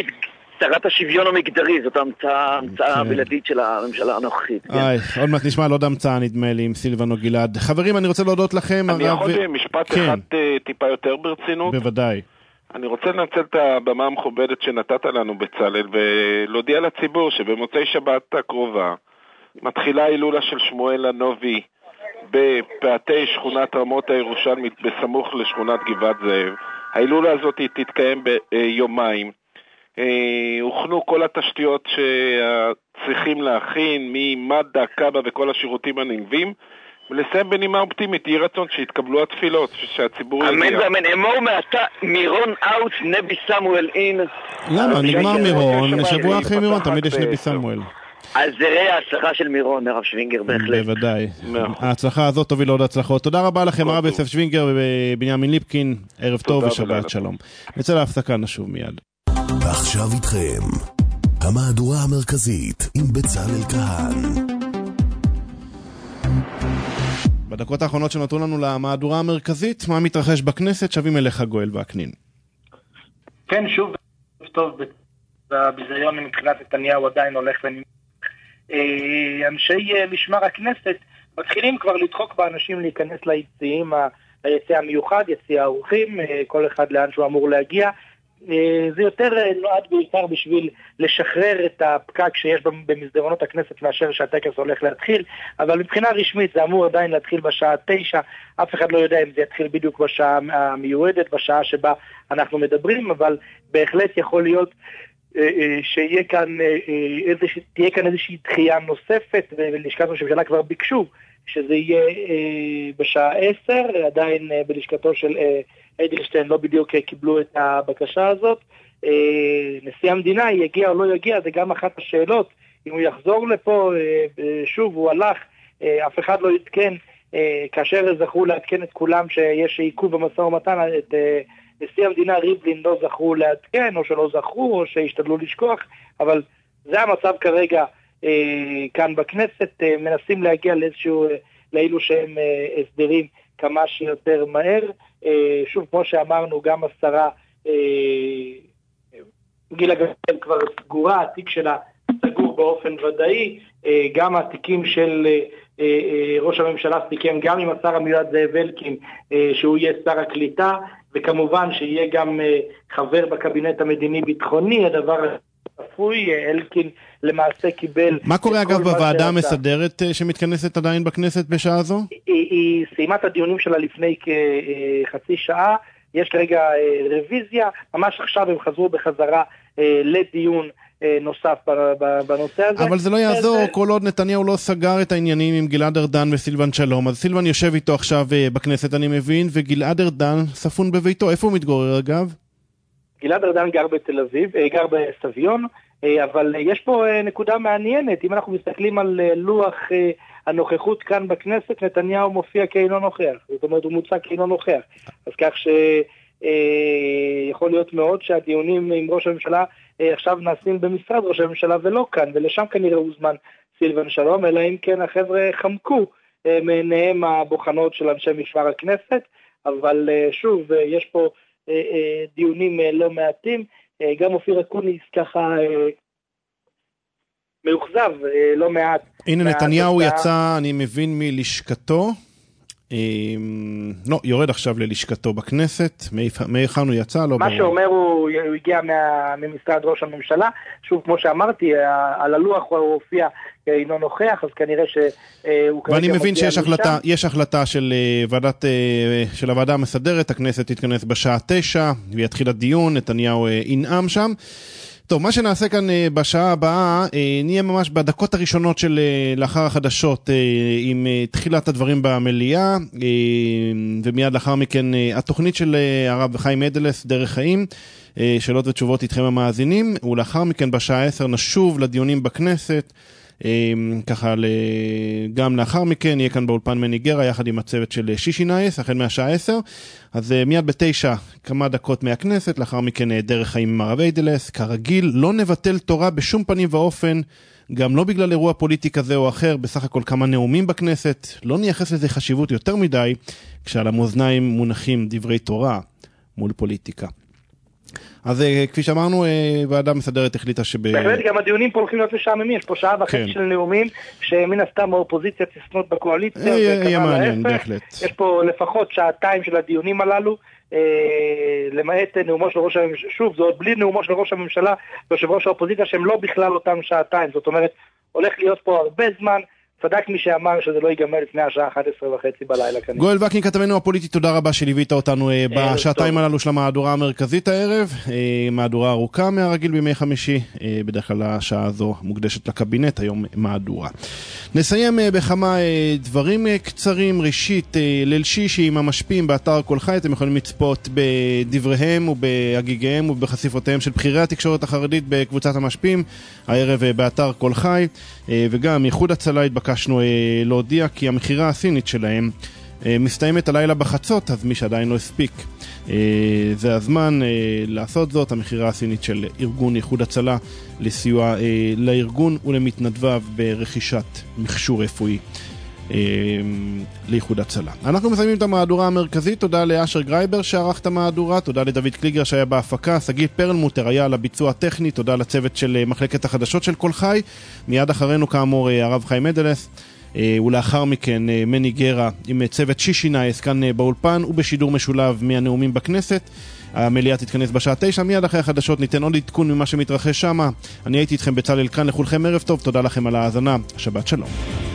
שרת השוויון המגדרי, זאת המצאה בלעדית של הממשלה הנוכחית. עוד מעט נשמע, לא עוד המצאה נדמה לי עם סילבן או גלעד. חברים, אני רוצה להודות לכם. אני יכול משפט אחד טיפה יותר ברצינות? בוודאי. אני רוצה לנצל את הבמה המכובדת שנתת לנו בצלאל, ולהודיע לציבור שבמוצאי שבת הקרובה מתחילה הילולה של שמואל הנובי בפאתי שכונת רמות הירושלמית בסמוך לשכונת גבעת זאב. ההילולה הזאת תתקיים ביומיים. הוכנו כל התשתיות שצריכים להכין, ממד"א, קב"א וכל השירותים הנלווים, ולסיים בנימה אופטימית, יהיה רצון שיתקבלו התפילות, שהציבור יגיע. אמן ואמן, אמור מעתה מירון אאוט, נבי סמואל אין. למה? נגמר מירון, שבוע אחרי מירון תמיד יש נבי סמואל. אז זה ראה ההצלחה של מירון, הרב שווינגר, בהחלט. בוודאי. ההצלחה הזאת תוביל לעוד הצלחות. תודה רבה לכם, הרב יוסף שווינגר ובנימין ליפקין, ערב טוב ושבת שלום. נצא להפסקה, נשוב מיד. ועכשיו איתכם, המהדורה המרכזית עם בצלאל כהן. בדקות האחרונות שנותרו לנו למהדורה המרכזית, מה מתרחש בכנסת, שווים אליך גואל והקנין. כן, שוב, טוב, בביזיון מבחינת נתניהו עדיין הולך ונמח. אנשי משמר הכנסת מתחילים כבר לדחוק באנשים להיכנס ליציאים, ליציאה המיוחד, יציאה האורחים, כל אחד לאן שהוא אמור להגיע. זה יותר נועד בעיקר בשביל לשחרר את הפקק שיש במסדרונות הכנסת מאשר שהטקס הולך להתחיל, אבל מבחינה רשמית זה אמור עדיין להתחיל בשעה תשע, אף אחד לא יודע אם זה יתחיל בדיוק בשעה המיועדת, בשעה שבה אנחנו מדברים, אבל בהחלט יכול להיות שיהיה כאן איזושהי, תהיה כאן איזושהי דחייה נוספת, ולשכת ראש הממשלה כבר ביקשו שזה יהיה בשעה עשר, עדיין בלשכתו של אדלשטיין לא בדיוק קיבלו את הבקשה הזאת. נשיא המדינה יגיע או לא יגיע, זה גם אחת השאלות. אם הוא יחזור לפה, שוב הוא הלך, אף אחד לא יתקן, כאשר זכו להתקן את כולם שיש עיכוב במשא ומתן, את נשיא המדינה ריבלין לא זכו להתקן, או שלא זכו, או שהשתדלו לשכוח, אבל זה המצב כרגע כאן בכנסת, מנסים להגיע לאיזשהו, לאילו שהם הסדרים כמה שיותר מהר. שוב, כמו שאמרנו, גם השרה גילה גמליאל כבר סגורה, התיק שלה סגור באופן ודאי, גם התיקים של ראש הממשלה סיכם גם עם השר המיועד זאב אלקין שהוא יהיה שר הקליטה, וכמובן שיהיה גם חבר בקבינט המדיני-ביטחוני, הדבר צפוי, אלקין למעשה קיבל... מה קורה אגב בוועדה המסדרת שמתכנסת עדיין בכנסת בשעה זו? היא, היא סיימה את הדיונים שלה לפני כחצי שעה, יש כרגע רוויזיה, ממש עכשיו הם חזרו בחזרה לדיון נוסף בנושא הזה. אבל זה לא יעזור, כל עוד נתניהו לא סגר את העניינים עם גלעד ארדן וסילבן שלום, אז סילבן יושב איתו עכשיו בכנסת אני מבין, וגלעד ארדן ספון בביתו. איפה הוא מתגורר אגב? גלעד ארדן גר בתל אביב, גר בסביון, אבל יש פה נקודה מעניינת. אם אנחנו מסתכלים על לוח הנוכחות כאן בכנסת, נתניהו מופיע כאינו נוכח. זאת אומרת, הוא מוצא כאינו נוכח. אז כך שיכול להיות מאוד שהדיונים עם ראש הממשלה עכשיו נעשים במשרד ראש הממשלה ולא כאן, ולשם כנראה הוזמן סילבן שלום, אלא אם כן החבר'ה חמקו מעיניהם הבוחנות של אנשי משמר הכנסת, אבל שוב, יש פה דיונים לא מעטים, גם אופיר אקוניס ככה מאוכזב לא מעט. הנה נתניהו יצא, אני מבין, מלשכתו, לא, יורד עכשיו ללשכתו בכנסת, מאיכן הוא יצא, לא ברור. מה שאומר הוא הגיע ממשרד ראש הממשלה, שוב כמו שאמרתי, על הלוח הוא הופיע אינו נוכח, אז כנראה שהוא... ואני מבין שיש החלטה, יש החלטה של ועדת, של הוועדה המסדרת, הכנסת תתכנס בשעה תשע, ויתחיל הדיון, נתניהו ינאם שם. טוב, מה שנעשה כאן בשעה הבאה, נהיה ממש בדקות הראשונות של לאחר החדשות עם תחילת הדברים במליאה, ומיד לאחר מכן התוכנית של הרב חיים אדלס, דרך חיים, שאלות ותשובות איתכם המאזינים, ולאחר מכן בשעה עשר נשוב לדיונים בכנסת, ככה גם לאחר מכן יהיה כאן באולפן מני גרה יחד עם הצוות של שישי נייס החל מהשעה עשר, אז מיד בתשע כמה דקות מהכנסת, לאחר מכן דרך חיים עם הרב איידלס. כרגיל לא נבטל תורה בשום פנים ואופן, גם לא בגלל אירוע פוליטי כזה או אחר, בסך הכל כמה נאומים בכנסת, לא נייחס לזה חשיבות יותר מדי כשעל המאזניים מונחים דברי תורה מול פוליטיקה. אז כפי שאמרנו, ועדה מסדרת החליטה שב... בהחלט, גם הדיונים פה הולכים להיות משעממים, יש פה שעה וחצי של נאומים, שמן הסתם האופוזיציה תסנות בקואליציה, יהיה מעניין, בהחלט. יש פה לפחות שעתיים של הדיונים הללו, למעט נאומו של ראש הממשלה, שוב, זה עוד בלי נאומו של ראש הממשלה, ויושב ראש האופוזיציה, שהם לא בכלל אותם שעתיים, זאת אומרת, הולך להיות פה הרבה זמן, צדק מי שאמר שזה לא ייגמר לפני השעה אחת עשרה וחצי בלילה כנראה. גואל וקנין, כתבנו הפוליטי, תודה רבה שליווית אותנו בשעתיים הללו של המהדורה המרכזית הערב, מהדורה ארוכה מהרגיל בימי חמישי, בדרך כלל השעה הזו מוקדשת לקבינט, היום מהדורה. נסיים בכמה דברים קצרים. ראשית, ליל שישי עם המשפיעים באתר כל חי, אתם יכולים לצפות בדבריהם ובהגיגיהם ובחשיפותיהם של בחירי התקשורת החרדית בקבוצת המשפיעים, הערב באתר כל חי, וגם איחוד הצלה התבקשנו להודיע כי המחירה הסינית שלהם מסתיימת הלילה בחצות, אז מי שעדיין לא הספיק, זה הזמן לעשות זאת. המחירה הסינית של ארגון איחוד הצלה לסיוע לארגון ולמתנדביו ברכישת מכשור רפואי לאיחוד הצלה. אנחנו מסיימים את המהדורה המרכזית. תודה לאשר גרייבר שערך את המהדורה, תודה לדוד קליגר שהיה בהפקה, סגי פרלמוטר היה על הביצוע הטכני, תודה לצוות של מחלקת החדשות של כל חי. מיד אחרינו כאמור הרב חיים אדלס, ולאחר מכן מני גרה עם צוות שישי נייס כאן באולפן ובשידור משולב מהנאומים בכנסת. המליאה תתכנס בשעה תשע, מיד אחרי החדשות ניתן עוד עדכון ממה שמתרחש שמה. אני הייתי איתכם בצלאל כאן, לכולכם ערב טוב, תודה לכם על ההאזנה, שבת שלום.